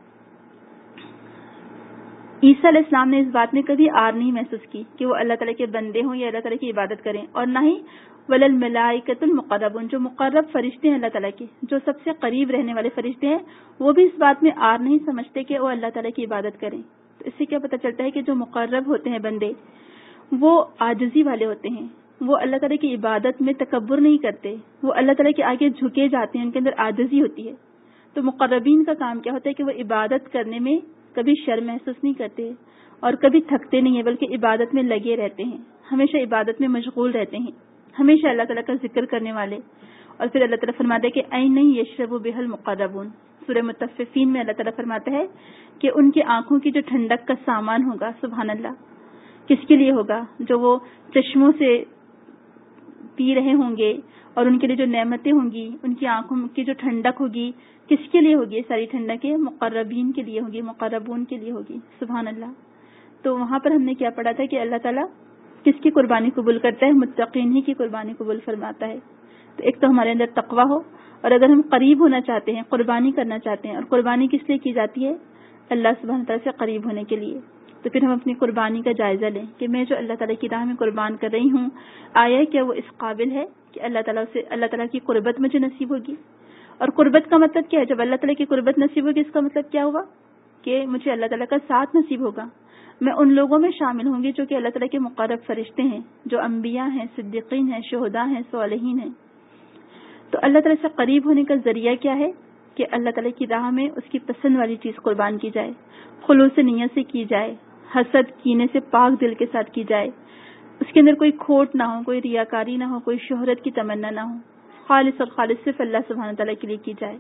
عیسیٰ علیہ السلام نے اس بات میں کبھی آر نہیں محسوس کی کہ وہ اللہ تعالیٰ کے بندے ہوں یا اللہ تعالیٰ کی عبادت کریں، اور نہ ہی وللملائکۃ المقربون، جو مقرب فرشتے ہیں اللہ تعالیٰ کے، جو سب سے قریب رہنے والے فرشتے ہیں، وہ بھی اس بات میں آر نہیں سمجھتے کہ وہ اللہ تعالیٰ کی عبادت کریں. تو اس سے کیا پتہ چلتا ہے کہ جو مقرب ہوتے ہیں بندے وہ عاجزی والے ہوتے ہیں، وہ اللہ تعالیٰ کی عبادت میں تکبر نہیں کرتے، وہ اللہ تعالیٰ کے آگے جھکے جاتے ہیں، ان کے اندر عاجزی ہوتی ہے. تو مقربین کا کام کیا ہوتا ہے کہ وہ عبادت کرنے میں کبھی شرم محسوس نہیں کرتے اور کبھی تھکتے نہیں ہیں، بلکہ عبادت میں لگے رہتے ہیں، ہمیشہ عبادت میں مشغول رہتے ہیں، ہمیشہ اللہ تعالیٰ کا ذکر کرنے والے. اور پھر اللہ تعالیٰ فرماتا ہے کہ عین نہیں یشرب بها المقربون. سورہ مطففین میں اللہ تعالیٰ فرماتا ہے کہ ان کی آنکھوں کی جو ٹھنڈک کا سامان ہوگا، سبحان اللہ، کس کے لیے ہوگا؟ جو وہ چشموں سے پی رہے ہوں گے، اور ان کے لیے جو نعمتیں ہوں گی، ان کی آنکھوں کی جو ٹھنڈک ہوگی، کس کے لیے ہوگی؟ یہ ساری ٹھنڈکیں مقربین کے لیے ہوگی، مقربون کے لیے ہوگی. سبحان اللہ. تو وہاں پر ہم نے کیا پڑھا تھا کہ اللہ تعالیٰ کس کی قربانی قبول کرتا ہے؟ متقین ہی کی قربانی قبول فرماتا ہے. تو ایک تو ہمارے اندر تقویٰ ہو، اور اگر ہم قریب ہونا چاہتے ہیں، قربانی کرنا چاہتے ہیں، اور قربانی کس لیے کی جاتی ہے؟ اللہ سبحانہ تعالیٰ سے قریب ہونے کے لیے. تو پھر ہم اپنی قربانی کا جائزہ لیں کہ میں جو اللہ تعالیٰ کی راہ میں قربان کر رہی ہوں، آیا کیا وہ اس قابل ہے کہ اللہ تعالیٰ کی قربت مجھے نصیب ہوگی؟ اور قربت کا مطلب کیا ہے؟ جب اللہ تعالیٰ کی قربت نصیب ہوگی، اس کا مطلب کیا ہوا؟ کہ مجھے اللہ تعالیٰ کا ساتھ نصیب ہوگا، میں ان لوگوں میں شامل ہوں گی جو کہ اللہ تعالیٰ کے مقرب فرشتے ہیں، جو انبیاء ہیں، صدیقین ہیں، شہداء ہیں، صالحین ہیں. تو اللہ تعالیٰ سے قریب ہونے کا ذریعہ کیا ہے؟ کہ اللہ تعالیٰ کی راہ میں اس کی پسند والی چیز قربان کی جائے، خلوص نیت سے کی جائے، حسد کینے سے پاک دل کے ساتھ کی جائے، اس کے اندر کوئی کھوٹ نہ ہو، کوئی ریاکاری نہ ہو، کوئی شہرت کی تمنا نہ ہو، خالص اور خالص صرف اللہ سبحانہ تعالیٰ کے لیے کی جائے.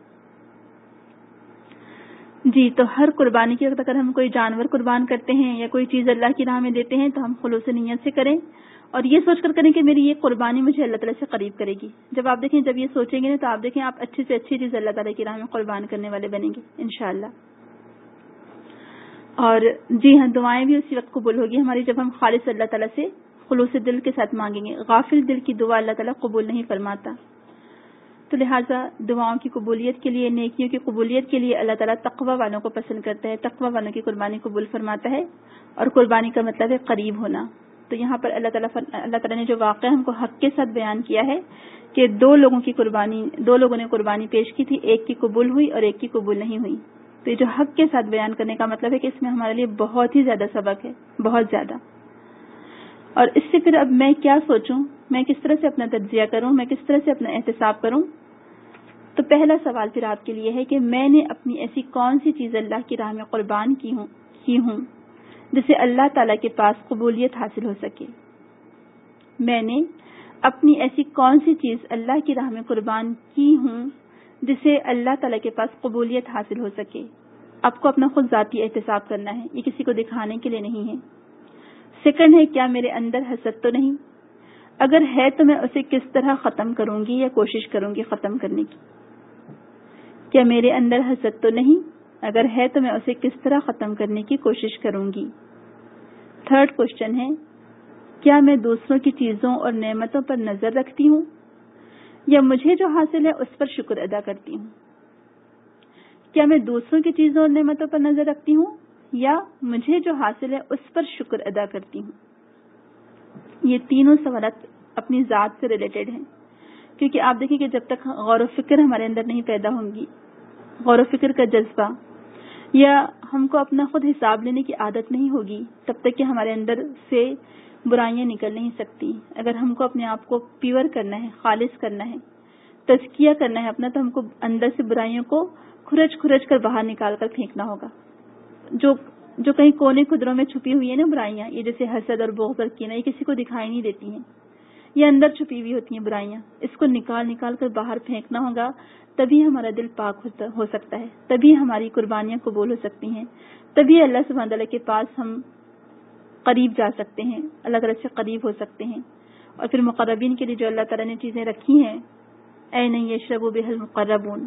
جی، تو ہر قربانی کے وقت اگر ہم کوئی جانور قربان کرتے ہیں یا کوئی چیز اللہ کی راہ میں دیتے ہیں تو ہم خلوص نیت سے کریں، اور یہ سوچ کر کریں کہ میری یہ قربانی مجھے اللہ تعالیٰ سے قریب کرے گی. جب آپ دیکھیں، جب یہ سوچیں گے نا، تو آپ دیکھیں آپ اچھی سے اچھی چیز اللہ تعالیٰ کی راہ میں قربان کرنے والے بنیں گے انشاءاللہ. اور جی ہاں، دعائیں بھی اسی وقت قبول ہوگی ہماری جب ہم خالص اللہ تعالیٰ سے خلوص دل کے ساتھ مانگیں گے. غافل دل کی دعا اللہ تعالیٰ قبول نہیں فرماتا. تو لہٰذا دعاؤں کی قبولیت کے لیے، نیکیوں کی قبولیت کے لیے اللہ تعالیٰ تقوی والوں کو پسند کرتا ہے، تقوی والوں کی قربانی قبول فرماتا ہے. اور قربانی کا مطلب ہے قریب ہونا. تو یہاں پر اللہ تعالیٰ نے جو واقعہ ہم کو حق کے ساتھ بیان کیا ہے کہ دو لوگوں نے قربانی پیش کی تھی، ایک کی قبول ہوئی اور ایک کی قبول نہیں ہوئی. تو یہ جو حق کے ساتھ بیان کرنے کا مطلب ہے کہ اس میں ہمارے لیے بہت ہی زیادہ سبق ہے، بہت زیادہ. اور اس سے پھر اب میں کیا سوچوں، میں کس طرح سے اپنا تجزیہ کروں، میں کس طرح سے اپنا احتساب کروں؟ تو پہلا سوال پھر آپ کے لیے ہے کہ میں نے اپنی ایسی کون سی چیز اللہ کی راہ میں قربان کی ہوں جسے اللہ تعالیٰ کے پاس قبولیت حاصل ہو سکے. میں نے اپنی ایسی کون سی چیز اللہ کی راہ میں قربان کی ہوں جسے اللہ تعالیٰ کے پاس قبولیت حاصل ہو سکے. آپ کو اپنا خود ذاتی احتساب کرنا ہے, یہ کسی کو دکھانے کے لیے نہیں ہے. سیکنڈ ہے, کیا میرے اندر حسد تو نہیں؟ اگر ہے تو میں اسے کس طرح ختم کروں گی یا کوشش کروں گی ختم کرنے کی. کیا میرے اندر حسد تو نہیں؟ اگر ہے تو میں اسے کس طرح ختم کرنے کی کوشش کروں گی. تھرڈ کوشچن ہے, کیا میں دوسروں کی چیزوں اور نعمتوں پر نظر رکھتی ہوں یا مجھے جو حاصل ہے اس پر شکر ادا کرتی ہوں؟ کیا میں دوسروں کی چیزوں اور نعمتوں پر نظر رکھتی ہوں یا مجھے جو حاصل ہے اس پر شکر ادا کرتی ہوں؟ یہ تینوں سوالات اپنی ذات سے ریلیٹڈ ہیں, کیونکہ آپ دیکھیں کہ جب تک غور و فکر ہمارے اندر نہیں پیدا ہوں گی, غور و فکر کا جذبہ, یا ہم کو اپنا خود حساب لینے کی عادت نہیں ہوگی, تب تک کہ ہمارے اندر سے برائیاں نکل نہیں سکتی. اگر ہم کو اپنے آپ کو پیور کرنا ہے, خالص کرنا ہے, تزکیہ کرنا ہے اپنا, تو ہم کو اندر سے برائیوں کو کھرچ کر باہر نکال کر پھینکنا ہوگا. جو کہیں کونے خدروں میں چھپی ہوئی ہے نا برائیاں, یہ جیسے حسد اور بغض اور کینہ, یہ کسی کو دکھائی نہیں دیتی ہیں, یہ اندر چھپی ہوئی ہوتی ہیں برائیاں. اس کو نکال کر باہر پھینکنا ہوگا, تبھی ہمارا دل پاک ہو سکتا ہے, تبھی ہماری قربانیاں قبول ہو سکتی ہیں, تبھی اللہ سبحانہ تعالیٰ کے پاس ہم قریب جا سکتے ہیں, اللہ تعالیٰ سے قریب ہو سکتے ہیں. اور پھر مقربین کے لیے جو اللہ تعالیٰ نے چیزیں رکھی ہیں, اَيْنَ يَشْرَبُ بِهَا الْمُقَرَّبُونَ,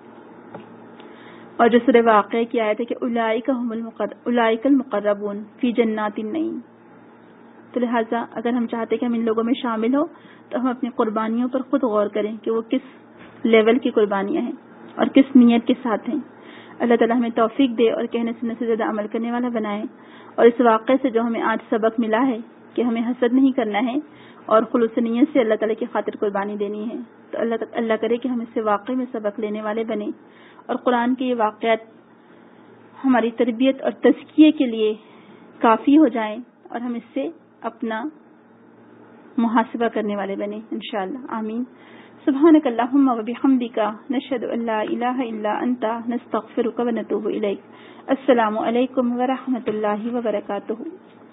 اور جو سورہ واقعہ کی آیت ہے کہ اولئک المقربون فی جنات النعیم. تو لہٰذا اگر ہم چاہتے ہیں کہ ہم ان لوگوں میں شامل ہو, تو ہم اپنی قربانیوں پر خود غور کریں کہ وہ کس لیول کی قربانیاں ہیں اور کس نیت کے ساتھ ہیں. اللہ تعالیٰ ہمیں توفیق دے اور کہنے سننے سے زیادہ عمل کرنے والا بنائے. اور اس واقعے سے جو ہمیں آج سبق ملا ہے کہ ہمیں حسد نہیں کرنا ہے اور خلوص نیت سے اللہ تعالیٰ کی خاطر قربانی دینی ہے, تو اللہ کرے کہ ہم اس سے واقعی میں سبق لینے والے بنیں, اور قرآن کے یہ واقعات ہماری تربیت اور تزکیے کے لیے کافی ہو جائیں اور ہم اس سے اپنا محاسبہ کرنے والے بنیں انشاءاللہ. آمین. سبحانک اللہم و بحمدک, نشہد ان لا الہ الا انت, نستغفرک و نتوب الیک. السلام علیکم ورحمۃ اللہ وبرکاتہ.